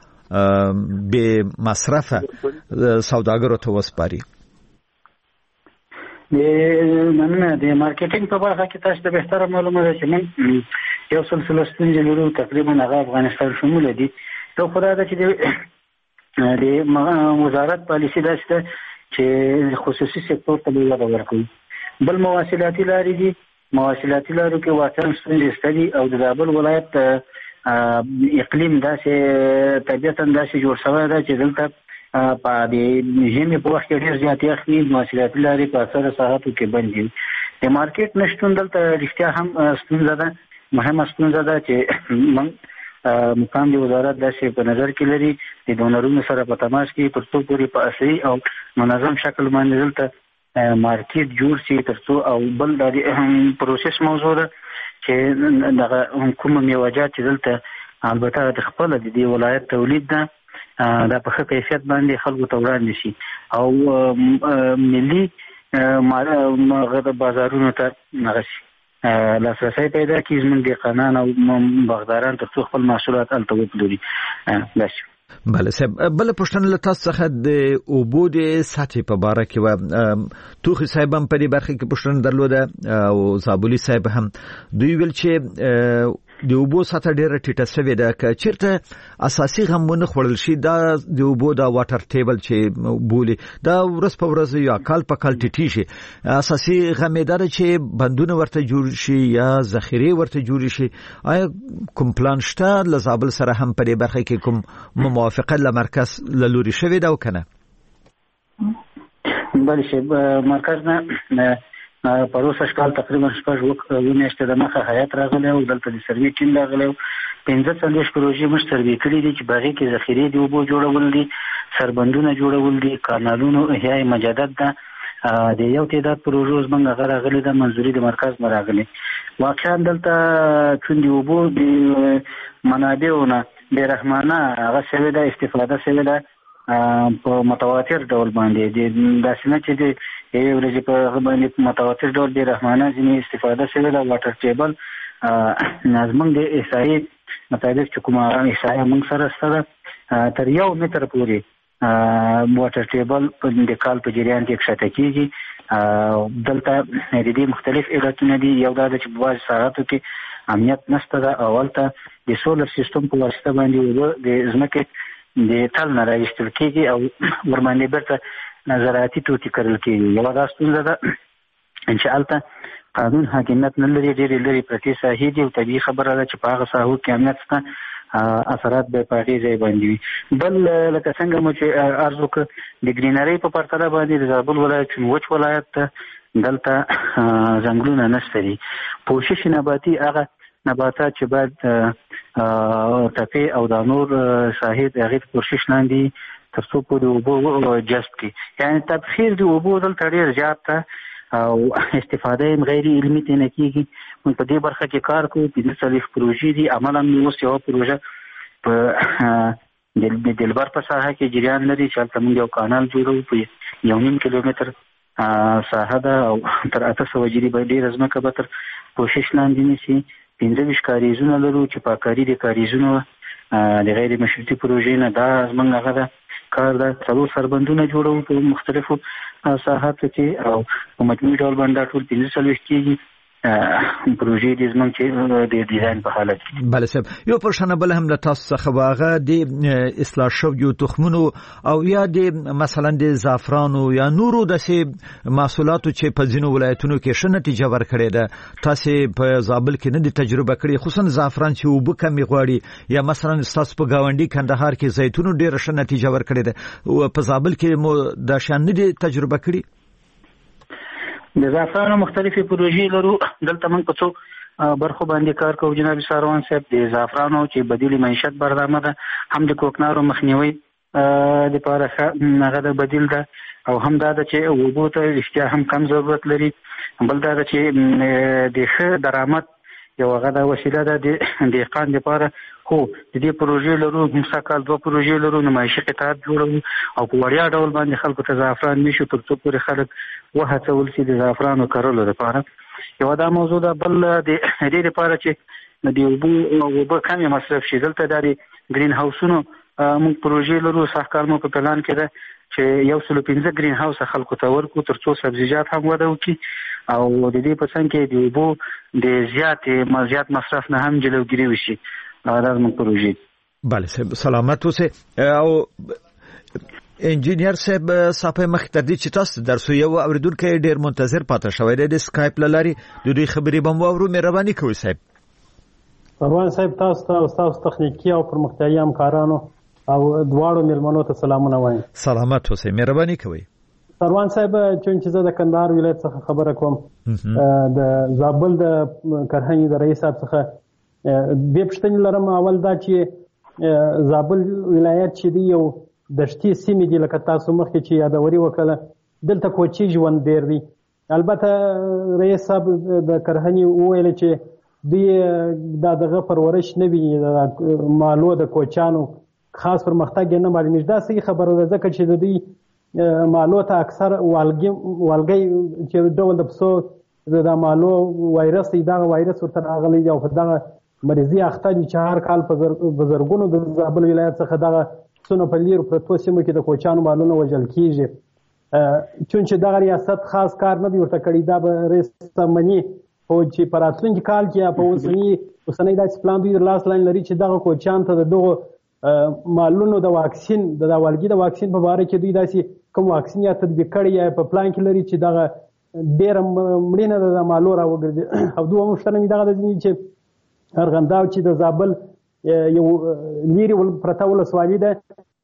او به مصرفه سوداګرو ته وسپاري. د مننه د مارکیټینګ په برخه کې تاسو ته بهتره معلومه ده چې موږ یو سلسله ستونزې لرو تقریبا هغه افغانستان شمول دي. یو خدای ده چې د وزارت پالیسي داسې ده چې خصوصي سکتور ته وده ورکوي. بل مواصلاتي لارې دي، مواصلاتي لارو کې واقعا ستونزې شته دي او د زابل ولایت اقلیم داسې طبیعتا داسې جوړ شوی ده چې دلته په د ژمي په وخت کې ډېر زیات یخ وي، مواصلاتي لارې په اکثره ساحاتو کې بند دي. د مارکیټ نشتون دلته رښتیا هم ستونزه ده، مهمه ستونزه ده چې موږ مقام د وزارت داسې په نظر کې لري د ډونرونو سره په تماس کې تر څو پورې په اصلي او منظم شکل باندې دلته مارکیټ جوړ شي، تر څو او بل د پروسس موضوع ده چې دغه کومه میوه‌جات چې دلته البته د خپل د دې ولایت تولید ده دا په ښه کیفیت باندې خلکو ته وړاندې شي او ملي مغه بازارونو ته نغشي لاسرسی پیدا کړي زموږ دهقانان او باغداران تر څو خپل محصولات هلته وپلوري. داسې بله صاحب، بل پوښتنه له تاسو څخه د اوبو د سطحې په باره کې وه. توخي صاحب هم په دې برخه کې پوښتنه درلوده او زابلي صاحب هم. دوی ویل چې د اوبو سطح ډیره ټیټه شوې ده، که چیرته اساسي غم ونه خوړل شي دا د اوبو دا واټر ټیبل چې بولي دا ورځ په ورځ یا کال په کال ټیټي شي. اساسي غم یې دا چې بندونه ورته جوړ شي یا ذخیرې ورته جوړ شي. آیا کوم پلان شته له زابل سره هم په دې برخه کې کوم موافقه له مرکز له لوري شوې ده او کنه؟ بله شي مرکز نه پروسه کال تقریبا شپږ وکړو میاشتې د مخه هیات راغلی او دلته د سروي ټیم راغلی او پنځه څلوېښت پروژې موږ سروي کړي دي چې باغې کې ذخیرې د اوبو جوړول دي، سربندونه جوړول دي، کانالونو احیای مجدد ده. د یو تعداد پروژو زموږ هغه راغلي ده، منظوري د مرکز نه راغلي. واقعا دلته چون د اوبو د منابعو نه بېرحمانه هغه شوې ده، استفاده شوې ده په متواتر ډول باندې. داسې نه چې د یوې ورځې په هغه باندې متواتر ډول بېرحمانه ځینې استفاده شوې ده. واټر ټیبل زموږ د احصایې مطابق چې کومه احصایه موږ سره شته ده تر یو متر پورې واټر ټیبل د کال په جریان کې کښته کېږي. دلته د دې مختلف علتونه دي. یو دا ده چې په بعضې ساحاتو کې امنیت نشته ده او هلته د سولر سیستم په واسطه باندې اوبه د ځمکې د تل نه راایستل کېږي او ورباندې بیرته زراعتي توکي کرل کېږي. یوه دا ستونزه ده چې هلته قانون حاکمیت نه لري، ډېرې لرې پرتې ساحې دي او طبیعي خبره ده چې په هغه ساحو کې امنیت شته، اثرات به په هغې ځای باندې وي. بل لکه څنګه مو چې عرض وکړ د ګرینرۍ په پرتله باندې د زابل ولایت وچ ولایت ته دلته ځنګلونه نشته دي. پوشش نباتي هغه نباتات چې باید ټپې او دا نور ساحې د هغې په پوشش لاندې تر څو پورې اوبه جذب کړي. یعنې تبخیر د اوبو دلته ډېر زیات ده او استفاده یې غیر علمي ترې نه کېږي. موږ په دې برخه کې کار کوو. پنځه څلوېښت پروژې دي. عملاً مې اوس یوه پروژه په د دلبر په ساحه کې جریان لري چې هلته موږ یو کانال جوړوو په یو نیم کیلومتر ساحه ده او تر اته سوه جري به ډېره ځمکه به تر پوشش لاندې نیسي. پنځه ویشت کاریزونه لرو چې پاککاري د کاریزونو د غیر مشروطي پروژې نه دا زموږ هغه ده کار ده. څلور سربندونه جوړوو په مختلفو ساحاتو کې او په مجموعي ډول باندې دا ټول پنځه څلوېښت کېږي پروژې دي زموږ چې د ډیزاین په حالت کې. بله صاحب، یو پوښتنه بله هم له تاسو څخه به هغه د اصلاح شویو تخمونو او یا د مثلا د زعفرانو یا نورو داسې محصولاتو چې په ځینو ولایتونو کې ښه نتیجه ورکړې ده، تاسې په زابل کې نه دي تجربه کړې، خصوصا زعفران چې اوبه کمې غواړي، یا مثلا ستاسو په ګاونډي کندهار کې زیتونو ډېره ښه نتیجه ورکړې ده، په زابل کې مو دا شیان نه دي تجربه کړي؟ د زعفرانو مختلفې پروژې لرو. دلته موږ په څو برخو باندې کار کوو جناب ساروان صاحب. د زعفرانو چې بدیل معیشت برنامه ده، هم د کوکنارو مخنیوي دپاره هغه د بدیل ده او هم دا ده چې اوبو ته رښتیا هم کم ضرورت لري. بل دا ده چې د ښه درآمد یو هغه دا وسیله ده د دهقان دپاره. خو د دې پروژې لرو، موږ کال دوه پروژې لرو، نمایشي قطعات جوړوو او په وړیا ډول باندې خلکو ته زعفران میشو تر څو پورې خلک وهڅول شي د زعفرانو کرلو لپاره. یوه دا موضوع ده. بل د دې لپاره چې د اوبو اوبه کمې مصرف شي، دلته دا د ګرین هاوسونو موږ پروژې لرو سحکار مو په پلان کې ده چې یو سل پنځه ګرین هاوس خلکو ته ورکو ترڅو سبزیجات هم وده وکړي او د دې په څنګ کې د اوبو د زیات زیات مصرف نه هم جلوګیری وشي. دا موږ پروژې. بله صاحب سلامت اوسئ. او انجینیر صاحب صاحب مخ تر دې چې تاسو درسو یو اوریدونکو ډیر منتظر پاتې شوی دی د سکایپ لاري د دوی خبرې بم وورو مهرباني کوئ صاحب. پروان صاحب تاسو ته او تاسو تخنیکی او پرمختیایي همکارانو او دواړو مېلمنو ته سلامونه وایم. سلامت اوسئ مهرباني کوئ. پروان صاحب چونکه زه د کندهار ولایت څخه خبره کوم د زابل د کرهنې د رئیس صاحب څخه د پښتنې لرم اول دا چې زابل ولایت چې دی یو دشتي سیمې دي لکه تاسو مخکې چې یادوري وکړه دلته کوچي ژوند ډیر دی. البته رئیس صاحب د کرهنې وویل چې دوی دا دغه پرورش نه وي د مالو د کوچانو خاص پرمختګ نه معلومیږي. دا صحیح خبره ده ځکه چې د دوی مالو ته اکثر والګي والګي چې ډول د پسو د مالو وایرس دی دا وایرس ورته راغلی او په دغه مریضي اخته دي چې هر کال په بزرګونو د زابل ولایت څخه دغه څونه په لیر پرتو سیمو کې د کوچانو مالونه وژل کیږي. چونچې دغه ریاست خاص کار نه دی ورته کړی. دا به رئیس مني او چې په راتلونکي کال کې په اوسنی اوسنی داسې پلان دوی لاس لاین لري چې دغه کوچان ته دغه مالونو د واکسین د والګي د واکسین په اړه کې دوی داسې کوم واکسین یا تطبیق کړی یا په پلان کې لري چې دغه ډېر مړینه د مالو راوګرځي. او دوه مشترک دغه د چې ارغنداو چې د زابل یو لیري پرته ولسوالي ده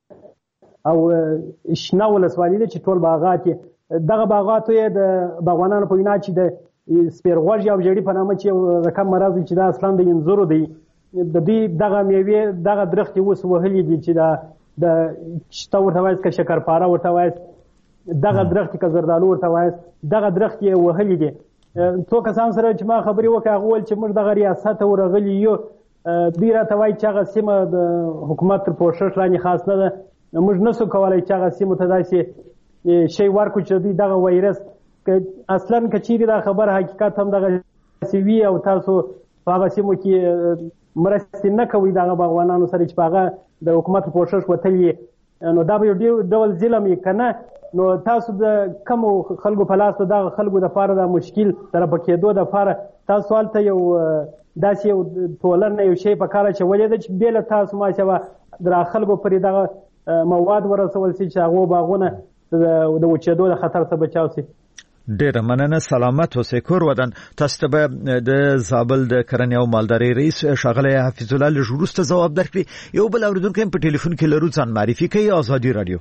او شنه ولسوالي ده چې ټول باغات دغه باغاتو یې د باغوانانو په وینا چې د سپیرغوژ او جړی په نامه چې رقم مرض چې دا اصلا د انځورو دی د دې دغه میوه دغه درخت اوس وهلي دي چې دا د شته ورته وایي که شکرپاره ورته وایي دغه درخت که زردالو ورته وایي دغه درخت یې وهلي دي. څو کسان سره چې ما خبرې وکړه هغه ویل چې موږ دغه ریاست ورغلي یو دوی راته وایي چې هغه سیمه د حکومت تر پوښښ لاندې خاص نه ده. موږ نسو کولی چې هغه سیمو ته داسې شی ورکړو چې دوی دغه وایرس اصلا که چیرې دا خبر حقیقت هم دغه وي او تاسو په هغه سیمو کې مرستې نه کوي دغه باغوانانو سره چې په هغه د حکومت پوښښ وتلي نو دا به یو ډول ظلم یې که نه نو تاسو د کمو خلکو په لاس دغه خلکو دپاره د مشکل سره په کېدو دپاره تاسو هلته یو داسې یو ټولنه یو شی په کار اچولی ده چې بې له تاسو ماشاءالله د خلکو پرې دغه مواد ورسول سي چې هغو باغونه د وچېدو د خطر څخه بچاو سي. ډیره مننه. سلامت اوسئ. کور ودان تاسو ته د زابل د کرنې او مالدارۍ رئیس ښاغلی حفیظ الله لږ وروسته ځواب درکړي. یو بل اورېدونکی هم په ټلیفون کې لرو ځان معرفي کوي. ازادي راډیو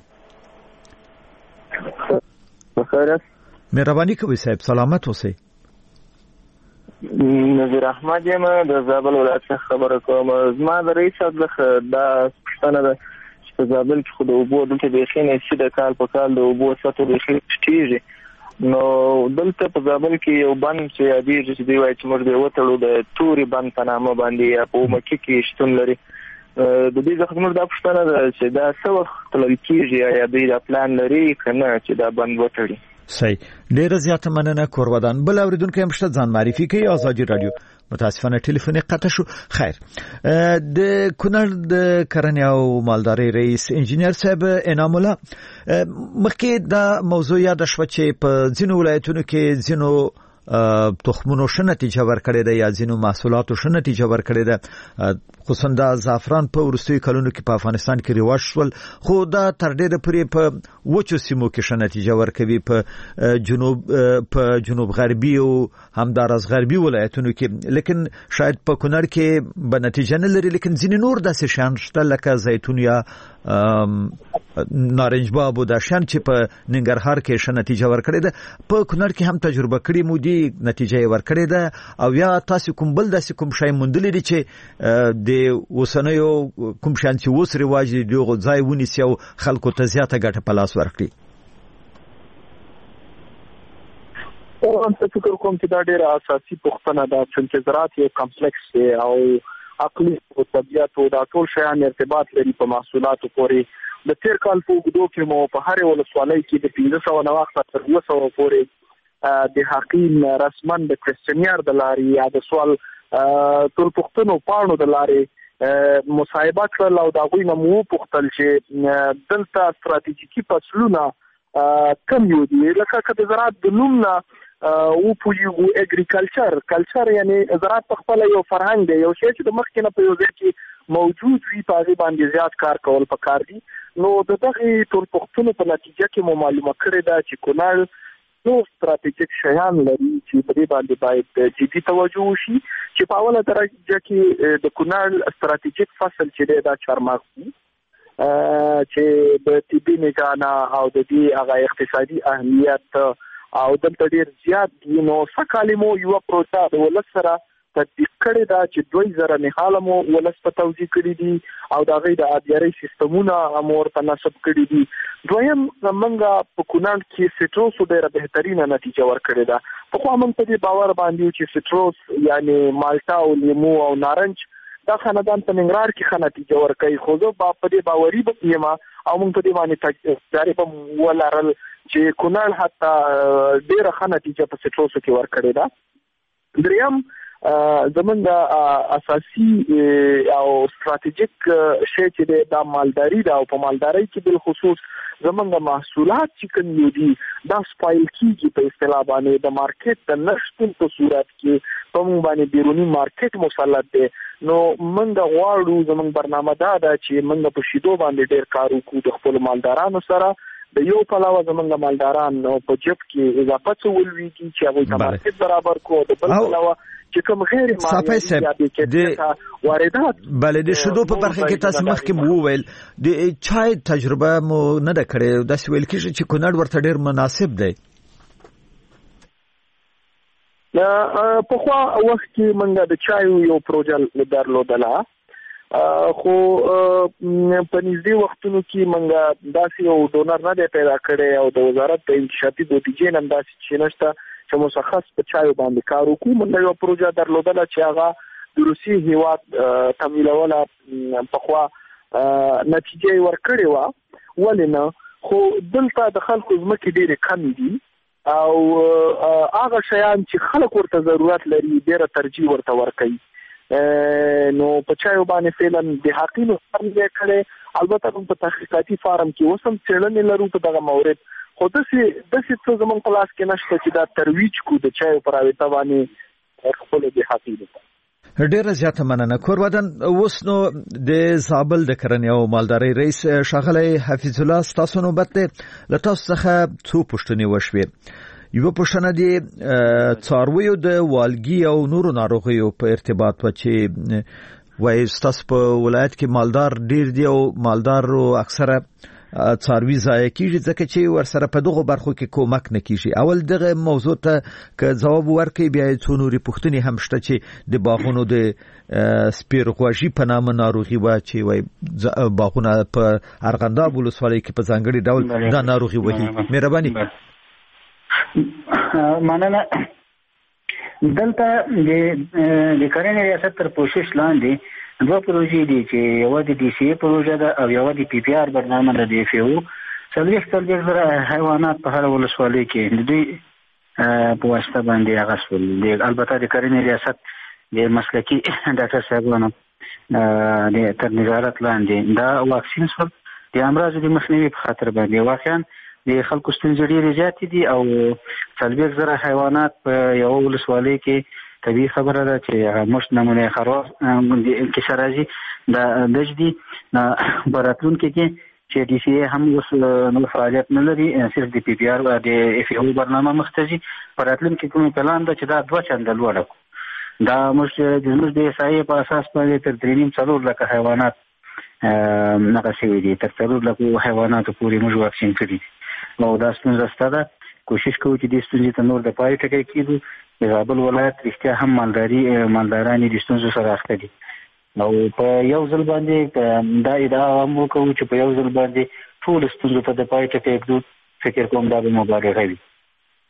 مهرباني کوئ صاحب. سلامت اوسئ. نذیر احمد یم د زابل ولایت څخه خبره کوم. زما د رئیس صاحب دا پوښتنه ده چې په زابل کې خو د اوبو دلته بیخي نشي د کال په کال د اوبو سطح بیخي ټیټېږي. نو دلته په زابل کې یو بند چې یادېږي چې دوی وایي چې موږ د وتړو د تورې بند په نامه باندې یا په اومکي کې شتون لري. د دې څخه زموږ دا پوښتنه ده چې دا څه وخت تړل کېږي یا دوی دا پلان لري که نه چې دا بند وتړي. صحیح. ډیره زیاته مننه. کور ودان بل اورېدونکی هم شته ځان معرفي کوي. ازادي راډیو متاسفانه ټلیفون قطع شو. خیر د کونړ د کرنې او مالدارۍ رئیس انجینیر صاحب انعام الله مخکې دا موضوع یاد شوه چې په ځینو ولایتونو کې ځینو تخمونو ښه نتیجه ورکړې ده یا ځینو محصولاتو ښه نتیجه ورکړې ده. خصوصا د زعفران په وروستیو کلونو کې په افغانستان کې رواج شول خو دا تر ډېره پورې په وچو سیمو کې ښه نتیجه ورکوي په جنوب په جنوب غربي او همداراز غربي ولایتونو کې. لیکن شاید په کونړ کې به نتیجه نه لري. لیکن ځینې نور داسې شیان شته لکه زیتون یا نارنج باب او دا شیان چې په ننګرهار کې ښه نتیجه ورکړې ده. په کونړ کې هم تجربه کړې مو دي نتیجه یې ورکړې ده او یا تاسو کوم بل داسې کوم شی موندلی دی چې د اوسنیو کوم شیان چې اوس رواج دي دغه ځای ونیسي او خلکو ته زیاته ګټه په لاس ورکړي؟ او هم فکر کوم چې دا ډېره اساسي پوښتنه ده چې زراعت یو کمپلیکس دی او عقلي او طبيعت او دا ټول شیان ارتباط لري په محصولاتو پورې. د تیر کال په وګړو کې مو په هر ولسوالۍ کې د پنځه سوه نه وخت تر دوه سوه پورې د حقین رسمن د کوېسچنیر د لارې یا د سوال ټول پوښتنو پاڼو د لارې مصاحبه کړل او دا غوي نه مو پوښتل چې دلته ستراتیژیکي فصلونه کم یو دي لکه کده زراعت د نوم نه او پویو اګریکلچر کلچر یعنی زراعت په خپل یو فرهنګ دی یو شی چې د مخکې نه په یو ځای کې موجود وي په هغه باندې زیات کار کول پکار دي نو دغه ټول پښتون په نتیجه کې مو معلومه کړی دا چې کونړ نو ستراتیژیک شیان لري چې په دې باندې باید جدي توجه وشي چې په اوله درجه کې د کونړ ستراتیژیک فصل چې دا چارمغز دی چې د طبي نگاهنا او د دې هغه اقتصادي اهمیت او دلته ډیر زیات دي نو سکالمو یو پروژه د ولسره تطبیق کړی دا چې دوی زره نهاله مو ولس په توجیه کړی دي او دا غي د اداري سیستمونه امور په نسب کړی دي دویم زمونږه په کونړ کې سټروس ډیره بهترینه نتیجه ورکړې ده په خو موږ په دې باور باندې چې سټروس یعنی مالټا او لیمو او نارنج دا خاندان په ننګرهار کې ښه نتیجه ورکوي خو زه په دې باوري یم او موږ په دې باندې تجربه ولرل چې کونړ حتی ډیره ښه نتیجه په سټروس کې ورکړې ده دریم زمونږ اساسي او ستراتیژیک شی چې د مالداري دا او په مالداري کې بل خصوص زمونږ محصولات چې کوم یو دي دا سپایل کیږي په اصطلاح باندې د مارکیټ د نشټون په صورت کې په موږ باندې بیرونی مارکیټ مسلط دی نو موږ غواړو زمونږ برنامه دا ده چې موږ په شیدو باندې ډیر کار وکړو د خپل مالدارانو سره د یو پلاوه زمونږ مالداران په جب کې اضافه څولويږي چې هغه د مارکیټ برابر کو د بل پلاوه چې کوم غیر مالي د واردات بل د شیدو په برخه کې تاسو مخکې مو ویل د چای تجربه مو نه ده کړې د سویل کې چې کونړ ورته ډیر مناسب دی په خو وخت کې موږ د چای یو پروژه درلودله خو په نږدې وختونو کې موږ داسې یو ډونر نه دی پیدا کړی او د وزارت د انکشافي بودیجې نن داسې چې نشته چې مشخص په چای باندې کار وکړو موږ یو پروژه درلودله چې هغه د روسي هیواد تمویلوله په خو نتیجه ورکړې و ولنه خو دلته د خلکو ځمکې ډېرې کم دي او هغه شیان چې خلک ورته ضرورت لري ډېره ترجیح ورته ورکوي نو په چایو باندې فعلا د حقینو هم یې کړي البته په تحقیقاتي فارم کې وسم څېړنې لرو په دغه مورد خو داسې داسې څه زمونږ په لاس کې نشته چې دا ترویج کو د چایو پر راويته باندې خپل د حقینو ډیره زیاته مننه کورودن اوس نو د زابل د کرنې او مالدارۍ رئیس شاغلی حفیظ الله تاسو نو بته له تاسو څخه څو پوښتنې وشوي یو پوښتنه دی څارویو د والګي او نورو ناروغیو په ارتباط و چې وایي تاسو په ولایت کې مالدار ډیر دی او مالدارو اکثره څاروي ضایع کیږي ځکه چې ورسره په دغه برخو کې کومک نه کیږي اول دغه موضوع ته که جواب ورکړي بیا څو نورې پوښتنې هم شته چې د باغونو د سپیرغوژي په نامه ناروغي و چې وایي باغونه په ارغنداب ولسوالۍ کې په ځانګړي ډول دا ناروغي وهي مهرباني مننه دلته د د کرنې ریاست تر پوښښ لاندې دوه پروژې دي چې یو د ډي سي ای پروژه ده او یو د پی پی آر برنامه ده د اف او څلوېښت څلوېښت زره حیوانات په هر ولسوالۍ کې د دوی په واسطه باندې هغه شول د البته د کرنې ریاست د مسلکي ډاکټر صاحبانو د تر نظارت لاندې دا واکسین سول د امراض د مخنیوي په خاطر باندې واقعا د خلکو ستونزې ډېرې زیاتې دي او څلوېښت زره حیوانات په یو ولسوالۍ کې طبیعي خبره ده چې مشت نمونه خراب کې سرازي د دجدي براتلونکو کې چې ډي سی ای هم اوس نو فعالیت نه لري صرف د پی پی آر او د اف او برنامه مختزي براتلونکو کوم پلان ده چې دا دوه چنده لوړ دا مش د زموږ د احصایې په اساس باندې تر درې نیم څلور لکه حیوانات نه شوي دي تر څلور لکه حیوانات پورې موږ واکسین کړي نو دا ستونزه ستاسو کوشش کوو چې د ستونزې ته نور د پای ټکی کېږو د زابل ولایت رښتیا هم مالداري مالداران د ستونزو سره اخته دي نو په یو ځل باندې دا ادعا هم وکړو چې په یو ځل باندې ټول ستونزو ته د پای ټکی کېږو فکر کوم دا به مبالغه وي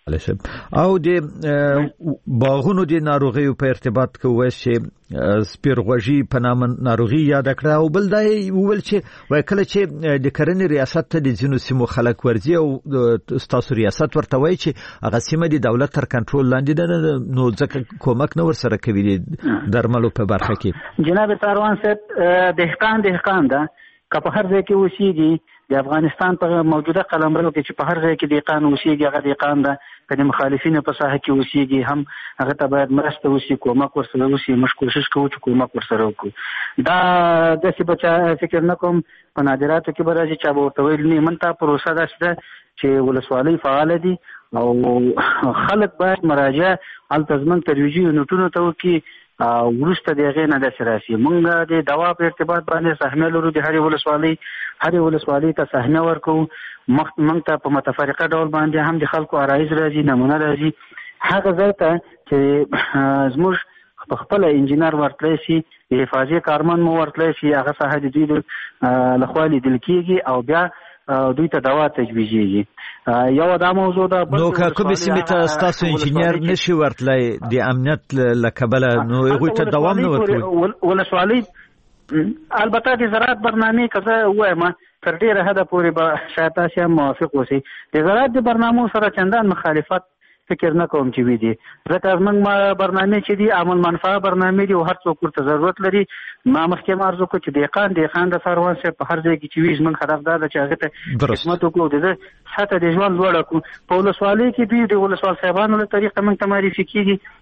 او د باغونو د ناروغي په ارتباط کوي چې سپیرغوژي په نام ناروغي یاد کړه او بل دا ویل چې وای کله چې د کرنې ریاست ته د جنو سیمو خلک ورځي او ستاسو ریاست ورته وای چې هغه سیمه د دولت تر کنټرول لاندې ده نو ځکه کومک نه ورسره کوي د درملو په برخه کې. جناب ساروان صاحب دهقان دهقان ده که په هر ځای کې اوسېږي د افغانستان په موجوده قلمرو کې چې په هر ځای کې دهقان اوسېږي هغه دهقان ده که د مخالفینو په ساحه کې اوسېږي هم هغه ته باید مرسته وشي کومک ورسره وشي موږ کوشش کوو چې کومک ورسره وکړو. دا داسې به فکر نه کوم په نادراتو کې به راځي چا به ورته ویل نه منته پروسه داسې ده چې ولسوالۍ فعاله دي او خلک باید مراجعه هلته زموږ ترویجي یونټونو ته وکړي ورسته د هغې نه داسې راشي. موږ د دوا په ارتباط باندې سهمیه لرو د هرې ولسوالۍ هرې ولسوالۍ ته سهمیه ورکوو. موږ ته په متفرقه ډول باندې هم د خلکو عرایض راځي نمونه راځي هغه ځای ته چې زموږ په خپله انجینر ورتلی شي د حفاظي کارمن مو ورتلی شي هغه ساحه د دوی لخوا لیدل کېږي او بیا دوی ته دوا تجویزیږي. یو دا موضوع ده نو که کومې سیمې ته ستاسو انجینر نشي ورتلی د امنیت له کبله نو هغوی ته دوام نه ورکوي. ولسوالۍ البته د زراعت برنامې که زه ووایم تر ډېره حده پورې به شاید تاسې هم موافق اوسئ د زراعت د برنامو سره چندان مخالفت فکر نه کوم چې وي دي ځکه زموږ برنامې چې دي عامل منفعه برنامې دي او هر څوک ورته ضرورت لري. ما مخکې هم عرض وکړو چې دهقان دهقان د ساروان صاحب په هر ځای کې چې وي زموږ هدف دا ده چې هغې ته خدمت وکړو د ده سطحه د ژوند لوړه کړو. په ولسوالۍ کې دوی د ولسوال صاحبانو له طریقه موږ ته معرفي کېږي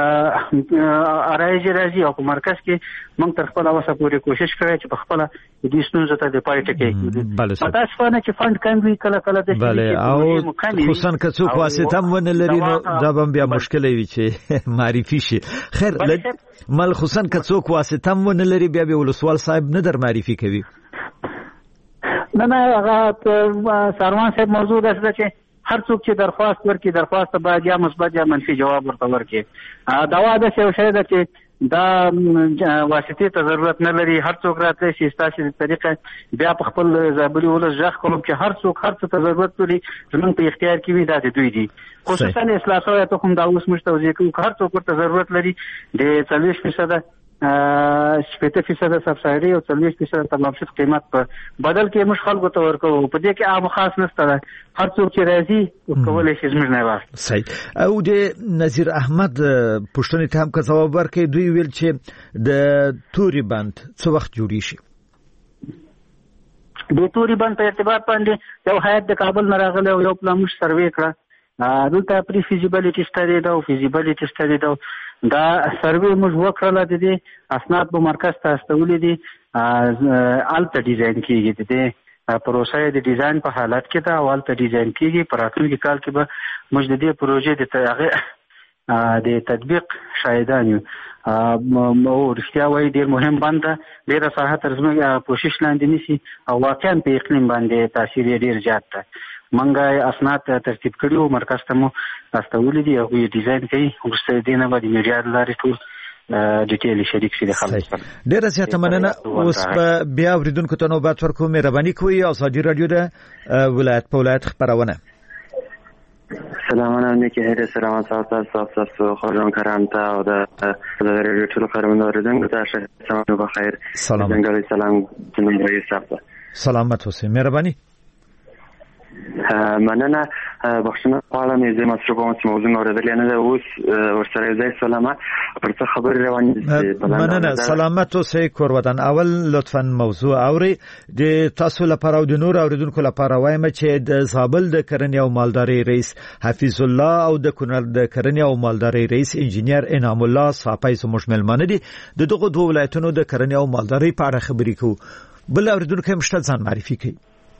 عرایض راځي او په مرکز کې موږ تر خپله وسه پورې کوشش کوي چې په خپله د دوی ستونزو ته د پای ټکی کړو. متاسفانه چې فنډ کم وي کله کله داسې او خصوصا که څوک واسطه هم ونه لري نو دا به بیا مشکل وي چې معرفي شي. خیر مل خصوصا که څوک واسطه هم ونه لري بیا به ولسوال صاحب نه در معرفي کوي. نه نه هغه ساروان صاحب موضوع داسې ده چې هر څوک چې درخواست ورکړي درخواست باید یا مثبت یا منفي جواب ورته ورکړي. دوا داسې یو شی ده چې دا واسطې ته ضرورت نه لري هر څوک راتلی شي ستاسې د طریقه بیا په خپل زابلي ولس غږ کوم چې هر څوک هر څه ته ضرورت لري زموږ په اختیار کې وي دا د دوی دي خصوصا اصلاح شوی تخم دا اوس موږ توضیح کوو هر څوک ورته ضرورت لري د څلوېښت فیصده شپېته فیصده سبسایډي او څلوېښت فیصده تمام شد قیمت په بدل کې موږ خلکو ته ورکوو. په دې کې عام خاص نشته ده هر څوک چې راځي کولی شي زموږ نه واخلي. صحیح. او د نظیر احمد پوښتنې ته هم که ځواب ورکړي دوی ویل چې د توري بند څه وخت جوړی شي؟ د توري بند په ارتباط باندې یو هیئت د کابل نه راغلی او یو پلان موږ سروې کړه دلته پری فیزیبیلیټي سټډي ده او فیزیبیلیټي سټډي ده دا سروې موږ وکړله د دې اسناد به مرکز ته استولي دي هلته ډیزاین کېږي د دې پروسه د ډیزاین په حالت کې ده او هلته ډیزاین کېږي په راتلونکي کال کې به موږ د دې پروژې د هغې د تطبیق شاهدان یو. او رښتیا وایي ډېر مهم بند ده ډېره ساحه تر زموږ پوشش لاندې نیسي او واقعا په اقلیم باندې تاثیر یې ډېر زیات ده. منګه اسناد ترتیب کړي او مرکز ته مو استولي دي او یې ډیزاین کوي وروسته دې نه به د میډیا له لارې ټول ډیټیل شریک شي د خلکو سره. ډېره زیاته مننه. اوس به بیا اورېدونکو ته نوبت ورکوو. مهرباني کوئ ازادي راډیو د ولایت په ولایت خپرونه. سلامونه نیکی هیره سلامات ساعت صاحب تاسو خورم کرام ته او د رادیو ټول خبرونه اوریدونکو ته ښه سلام بخیر. سلام. څنګه سلام جناب رئیس صاحب. سلامت اوسئ. مهرباني. مننه. بخښنه غواړم زه مصروف وم چې موضوع مې اورېدلې نه ده اوس ورسره یو ځای سلامه پر څه خبرې روانې دي. مننه. سلامت اوسئ کورودان. اول لطفا موضوع اوري د تاسو لپاره او د نور اوریدونکو لپاره وایم چې د زابل د کرنې او مالدارۍ رئیس حفیظ الله او د کونړ د کرنې او مالدارۍ رئیس انجینر انعام الله صافی زموږ مېلمانه دي. د دغو دوه ولایتونو د کرنې او مالدارۍ په اړه خبرې کوو. بل اوریدونکو هم شته ځان معرفي کوي.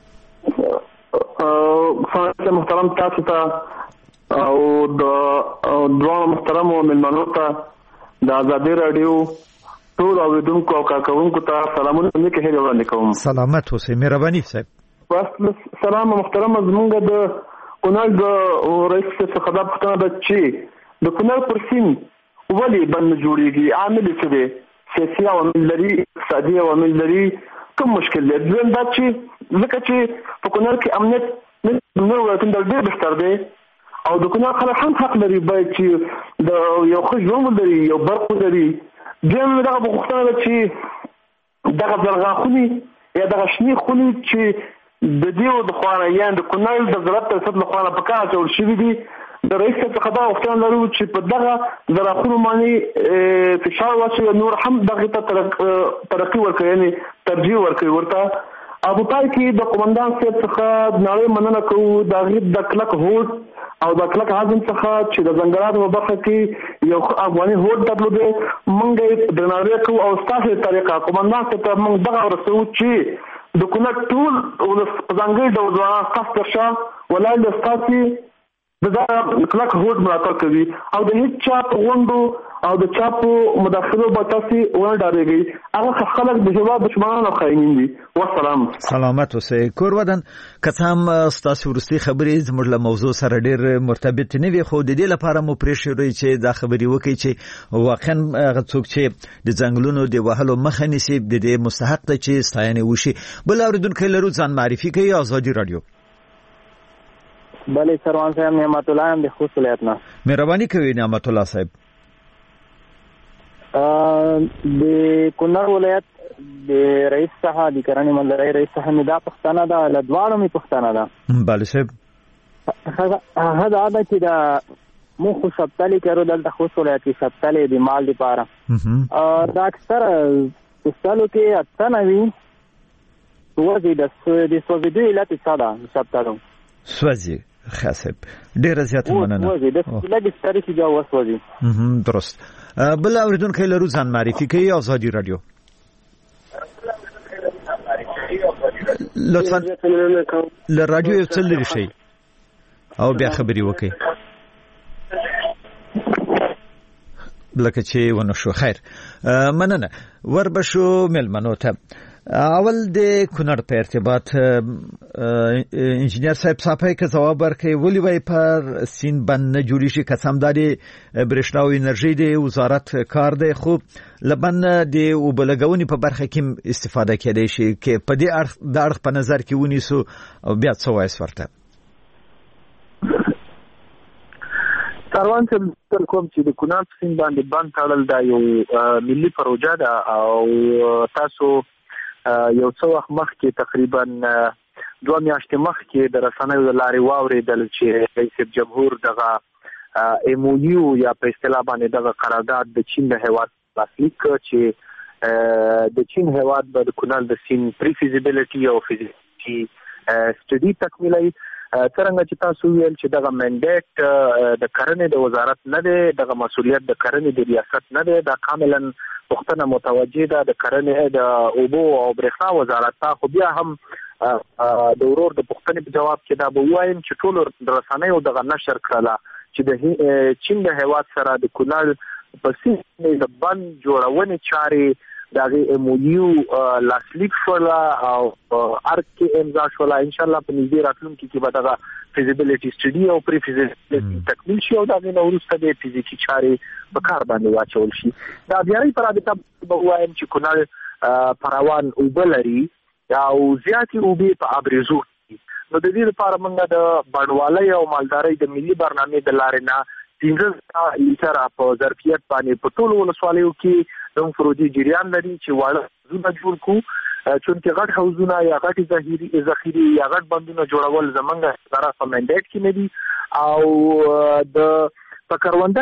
خاصه محترم تاسو ته او د دوه محترم مېلمنو ته د آزادي رادیو ټول اوریدونکو او کارکونکو ته سلامونه نیکه هیله وړاندې کوم. سلامت اوسئ. مهرباني صاحب. بس سلام محترم زمونږ د کونړ د رئیس څخه خطاب پوښتنه ده چې د کونړ پر سیند ولې بند جوړیږي عامل څه دی سیاسي عوامل لري اقتصادي عوامل لري کوم مشکل دی دویم دا چې ځکه چې په کونړ کې امنیت نه ولایتونه ډېر بهتر دی او د کونړ خلک هم حق لري باید چې د یو ښه ژوند ولري یو برق ولري. دویم دغه پوښتنه ده چې دغه زرغاخونې یا دغه شنې خونې چې د دیو د خوانه یا د کونړ د زراعت ریاست له خوا په کار اچول شوي دي د رئیس صاحب څخه دا غوښتنه لرو چې په دغه زراعتونو باندې فشار واچوي نور هم دغه ته ترقي ورکوي یعنی ترجیح ورکوي ورته. او په پای کې د قومندان صاحب څخه نړۍ مننه کوو د هغې د کلک هوډ او د کلک عزم څخه چې د ځنګلاتو په برخه کې یو افغاني هوډ درلودی. موږ یې درناوی کوو او ستاسو طریقه قومندان صاحب ته موږ دغه ورسوو چې د کونړ ټول په ځانګړي ډول ځوانان ستاسو تر شا ولاړ دي ستاسې د دا کلک هوډ ملاتړ کوي او د هیڅ چا په غونډو او د چا په مداخلو به تاسې ونه ډارېږئ. هغه خلک د هېواد دښمنان او خاینین دي. والسلام. سلامت اوسئ. کور ودان که څه هم ستاسو وروستۍ خبرې زموږ له موضوع سره ډېر مرتبط نه وي خو د دې لپاره مو پرېښودی چې دا خبرې وکړئ چې واقعا هغه څوک چې د ځنګلونو د وهلو مخه نیسي د دې مستحق ده چې ستاینې وشي. بل اورېدونکی لرو ځان معرفي کوي. ازادي راډیو. بله سروان صاحب نعمت الله هم د خوست ولایت نه. مهرباني کوي نعمت الله صاحب. د کونړ ولایت د رئیس څخه د کرنې مالدارۍ رئیس څخه مې دا پوښتنه ده له دواړو مې پوښتنه ده. بله صاحب. هغه دا ده چې د موږ خو شفتالې کرو دلته خوست ولایت کې شفتالې د مال دپاره دا اکثره پوښتلو کې اتنه وي سوځي د سوځېدو علت څه ده د شفتالو سوځي. خاصب ډیره زیاته مننه. سوځي د لږ ستړي چې دا وسوځي. درست. بل اوریدونکو لرو ځان معرفي کوي. ازادي راډیو. لطفا له رادیو یو څه لرې شئ او بیا خبرې وکړئ لکه چې ونه شو. خیر مننه. وربشو ملمنو ته اول د کونړ په ارتباط انجینیر صاحب صاحب که جواب ورکړي ولی وای پر سین بند نه جوړی شي قسم داري برښنا او انرژي د وزارت کار دی خو لبن د وبلګونی په برخه کې استفاده کېدای شي کې په دې اړه د اړه په نظر کې ونیسو بیا څه وایي ورته. سروان صاحب تل کوم چې د کونړ سین باندې بند تړل دا یو ملي پروژه ده او تاسو یو څو وخت مخکې تقریبا دوه میاشتې مخکې د رسنیو د لارې واورېدل چې رئیس جمهور دغه ایم او یو یا په اصطلاح باندې دغه قرارداد د چین د هیواد لاسلیک کړ چې د چین هیواد به د کونړ د سین پری فیزیبিলিټي او فیزیبিলিټي سټډي تکمیلوي. څنګه چې تاسو ویل چې دغه منډیټ د کرنې د وزارت نه دی دغه مسؤلیت د کرنې د ریاست نه دی دا کاملا پښتنه متوجه ده د کرنې د اوبو او برېښنا وزارت ته خو بیا هم د ورور د پښتنې په جواب کې دا به وایم چې ټول رسنیو دغه نشر کړله چې د چین د هیواد سره د کونړ په سیمه د بند جوړونې چارې دغه ایم او یو لاسلیک شول او ارګ کې امضا شول. ان شاء الله په نږدې راتلونکي کې به دغه فیزیبিলিټي سټډي او پری فیزیبিলিټي تکمیل شي او دغه نو وروسته د فزیکي چارې په کار باندې واچول شي. دا بیا پر رابطه به وایم چې کونړ پروان اوبلري او زیاتې اوبې په ابریزو نو د دې لپاره موږ د بڼوالۍ او مالدارۍ د ملي برنامې د لارې نه پنځه لیټر په ظرفیت باندې په ټولو ولسوالیو کې د پروژې جریان لري چې واړه زونه جوړ کو چونکه غټ حوضونه یا غټ ذخیره ذخیره یا غټ بندونه جوړول زمونږ سره په منډیټ کې نه دي او د په کرونده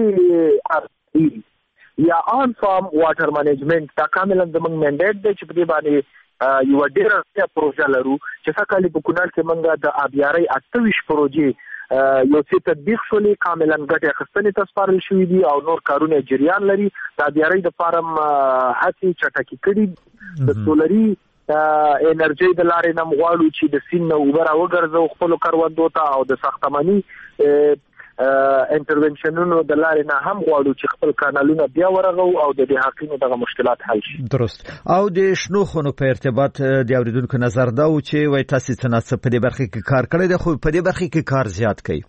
کې یا آن فارم واټر مینجمنت دا کاملا زمونږ منډیټ دی چې په دې باندې یو ډېر پروژه لرو چې څنګه په کونړ کې موږ د آبیاري اټويش پروژې یو څه تطبیق شولې کاملا ګټه اخیستنې ته سپارل شوې دي او نور کارونه جریان لري. د آبیاري د فارم هڅې چټکې کړي د سولري انرژي د لارې نه مغواړو چې د سین نو اوبر اوګرځو خپل کاروندو ته او د ساختماني انټرونشنونو د لارې نه هم غواړو چې خپل کانالونه بیا ورغو او د دې حقینو دغه مشکلات حل شي. درست. او د شنو خونو په ارتباط د اوریدونکو نظر دا و چې وای تاسو څنګه په دې برخه کې کار کړی دی خو په دې برخه کې کار زیات کړي.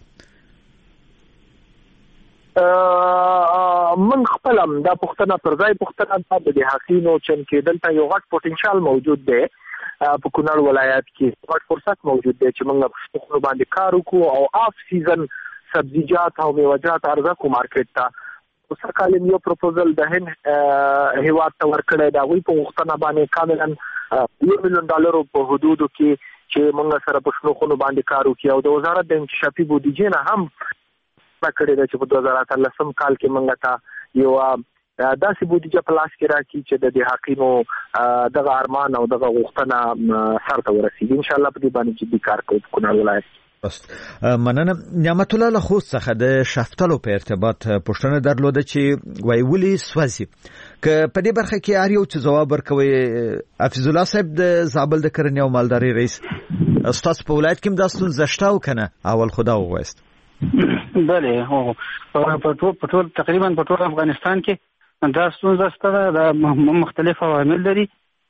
من خپلم دا پښتنه پر ځای پښتنه د دې حقینو چې دلته یو غټ پوتنشل موجود دی په کونړ ولایت کې غټ فرصت موجود دی چې موږ په خپل باندې کار وکړو او اف سیزن سبزیجات او میوه‌جات عرضه کو مارکیټ ته. اوس کال یو پروپوزل د هند هیواد ته ورکړی دا وی په وختونه باندې کاملا یو میلیون ډالر په حدودو کې چې موږ سره په شنو خونو باندې کار وکړو او د وزارت د انکشافي بودیجې نه هم پکړې ده چې په دوه زره اتلسم کال کې موږ ته یو داسې بودیجه په لاس کې راکړي چې د دې حقیقو دغه ارمان او دغه غوښتنه سر ته ورسیږي. ان شاء الله په دې باندې جدي کار کوو په کونړ ولایت. مننه. نعمت الله له خوست څخه د شفتلو په ارتباط پوښتنه درلوده چې وای ولي سوځي که په دې برخه کې اړ یو څه جواب ورکوي. حفیظ الله صاحب د زابل د کرنې او مالداري رئیس استاد په ولایت کې داستون زشتاو کنه اول خدا وغوست. بله هو په ټول تقریبا په ټول افغانستان کې داستون زشته د مختلف عوامل لري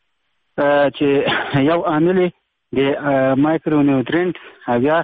چې یو عامل د مایکرو نیوټرینټ یا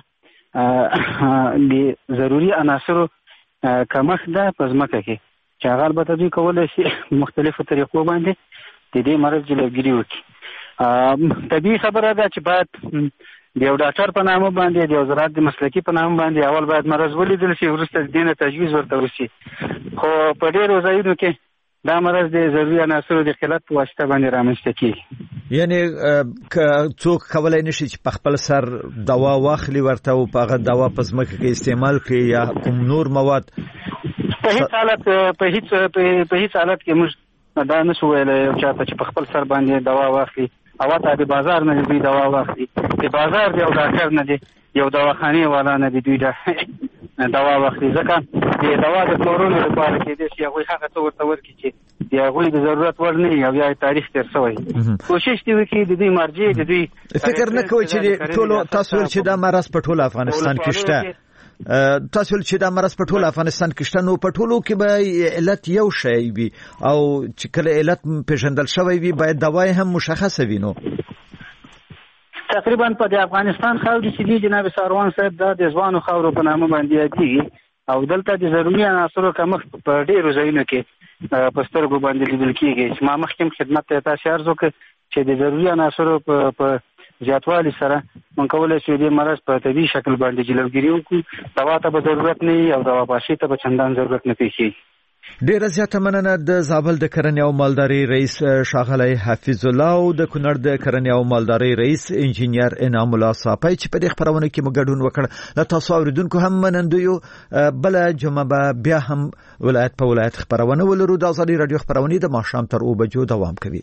د ضروري عناصرو کمښت ده په ځمکه کې چې هغه البته دوی کولی شي مختلفو طریقو باندې د دې مرض جلوګیري وکړي. طبیعي خبره ده چې باید د یو ډاکټر په نامه باندې د یو زراعت د مسلکي په نامه باندې اول باید مرض ولیدل شي وروسته د دې نه تجویز ورته وشي. خو په ډېرو ځایونو کې دا مرض د ضروري عناصرو د قلت په واسطه باندې رامنځته کیږي. یعنی که څوک کولای نشي چې په خپل سر دوا واخلي ورته او په هغه دوا په ځمکه کې استعمال کړي یا کوم نور مواد په هیڅ حالت په هیڅ په هیڅ حالت کې موږ دا نشو ویلای چې چې په خپل سر باندې دوا واخلي او ته د بازار نه دی دوا واخلي. د بازار دی او ډاکټر نه دی یو دواخانه والا نه دی دوی دا دوا واخلي ځکه د دوا د پلورلو لپاره کې د شي هغه هغه څه ورته ورکړي چې د هغه د ضرورت ور نه یو یا تاریخ تر شوی. کوشش دی وکړي د دې مرجع د دې فکر نه کوي چې ټول تاسو چې دا مرض په ټول افغانستان کې شته. تاسو چې دا مرض په ټول افغانستان کې شته نو په ټولو کې به علت یو شی وي او چې کله علت پیژندل شوی وي باید دوا هم مشخصه وي. نو تقریبا په د افغانستان خاورې چې دی جناب ساروان صاحب دا د ځوانو خاورو په نامه باندې یادېږي او دلته د ضروري عناصرو کمښت په ډېرو ځایونو کې په سترګو باندې لیدل کېږي. چې ما مخکې خدمت ته تاسو عرض وکړ چې د ضروري عناصرو په زیاتوالي سره مونږ کولای شو د مرض په طبي شکل باندې جلوګیري وکړو. دوا ته به ضرورت نه او دوا پاشي ته به چندان ضرورت نه پیښیږي. ډیره زیاته مننه د زابل د کرنې او مالداري رئیس ښاغلی حفیظ الله او د کونړ د کرنې او مالداري رئیس انجینیر انعام الله صافی چې په دې خبرونه کې موږ ګډون وکړ. له تاسو اوریدونکو هم منندویو. بل جمعه به بیا هم ولایت په ولایت خبرونه ولرو. د ازادي رادیو خبرونه د ماښام تر اوه بجو دوام کوي.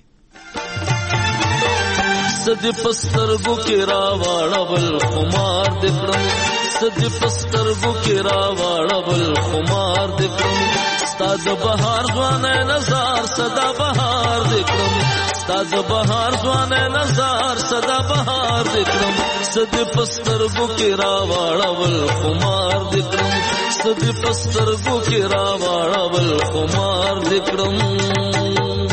سد پسترګو کې راوړل خمار دې کړم سد پسترګو کې راوړل خمار دې کړم ستاد بهار ځوان نظر صدا بهار دې کړم ستاد بهار ځوان نظر صدا بهار دې کړم سد پسترګو کې راوړل خمار دې کړم سد پسترګو کې راوړل خمار دې کړم.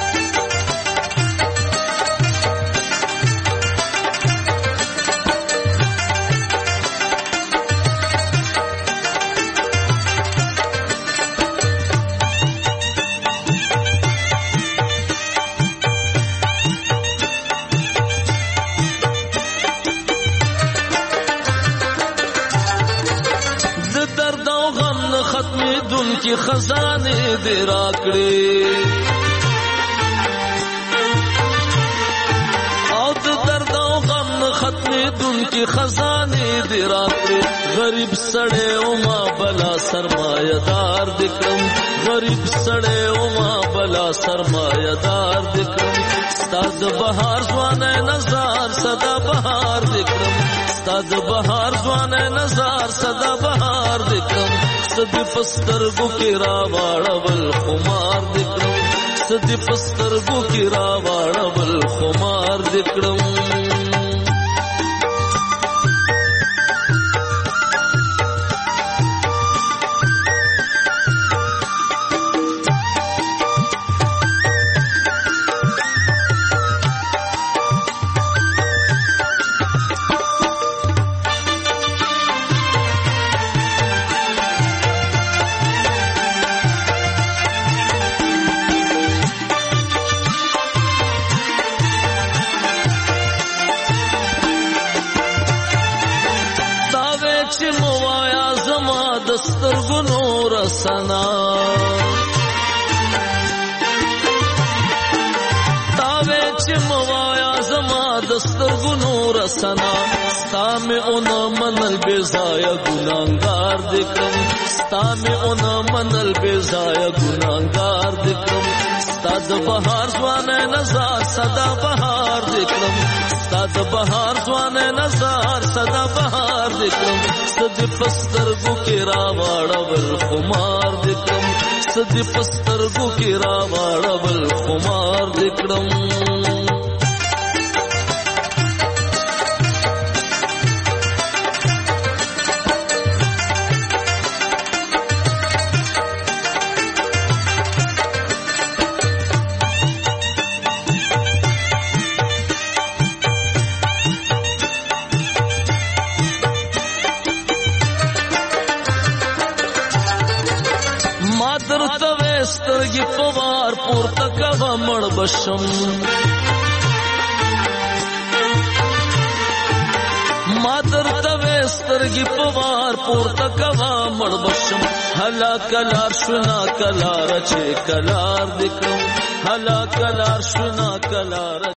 کی خزانے دے راکڑے او درد و غم ختم دن کی خزانے دے راکڑے غریب سڑے او ماں بلا سرمایہ دار دکرم غریب سڑے او ماں بلا سرمایہ دار دکرم ستاد بہار زوانے نظار صدا بہار دکرم ستاد بہار زوانے نظار صدا بہار دکرم سد پسترګو کې راوړل خمار دې کړم سد پسترګو کې راوړل خمار دې کړم. سترګو نور سنا تاوې چې موایا زما د سترګو نور سنا ستا مې اون منل بې ځایه ګناهګار دې کړم ستا مې اون منل بې ځایه ګناهګار دې کړم ستا د بهار ځوانه نظر صدا بهار دې کړم ستا د بهار ځوانه نظر صدا بهار دې کړم سدې پسترګو کې راواړول خمار دې کړم سدې پسترګو کې راواړول خمار دې کړم سترګې په وار پورته کوه مړ بشم ما درته وې سترګې په وار پورته کوه مړ بشم هلا کلار شنا کلار چې کلار دې کړم هلا کلار شنا کلار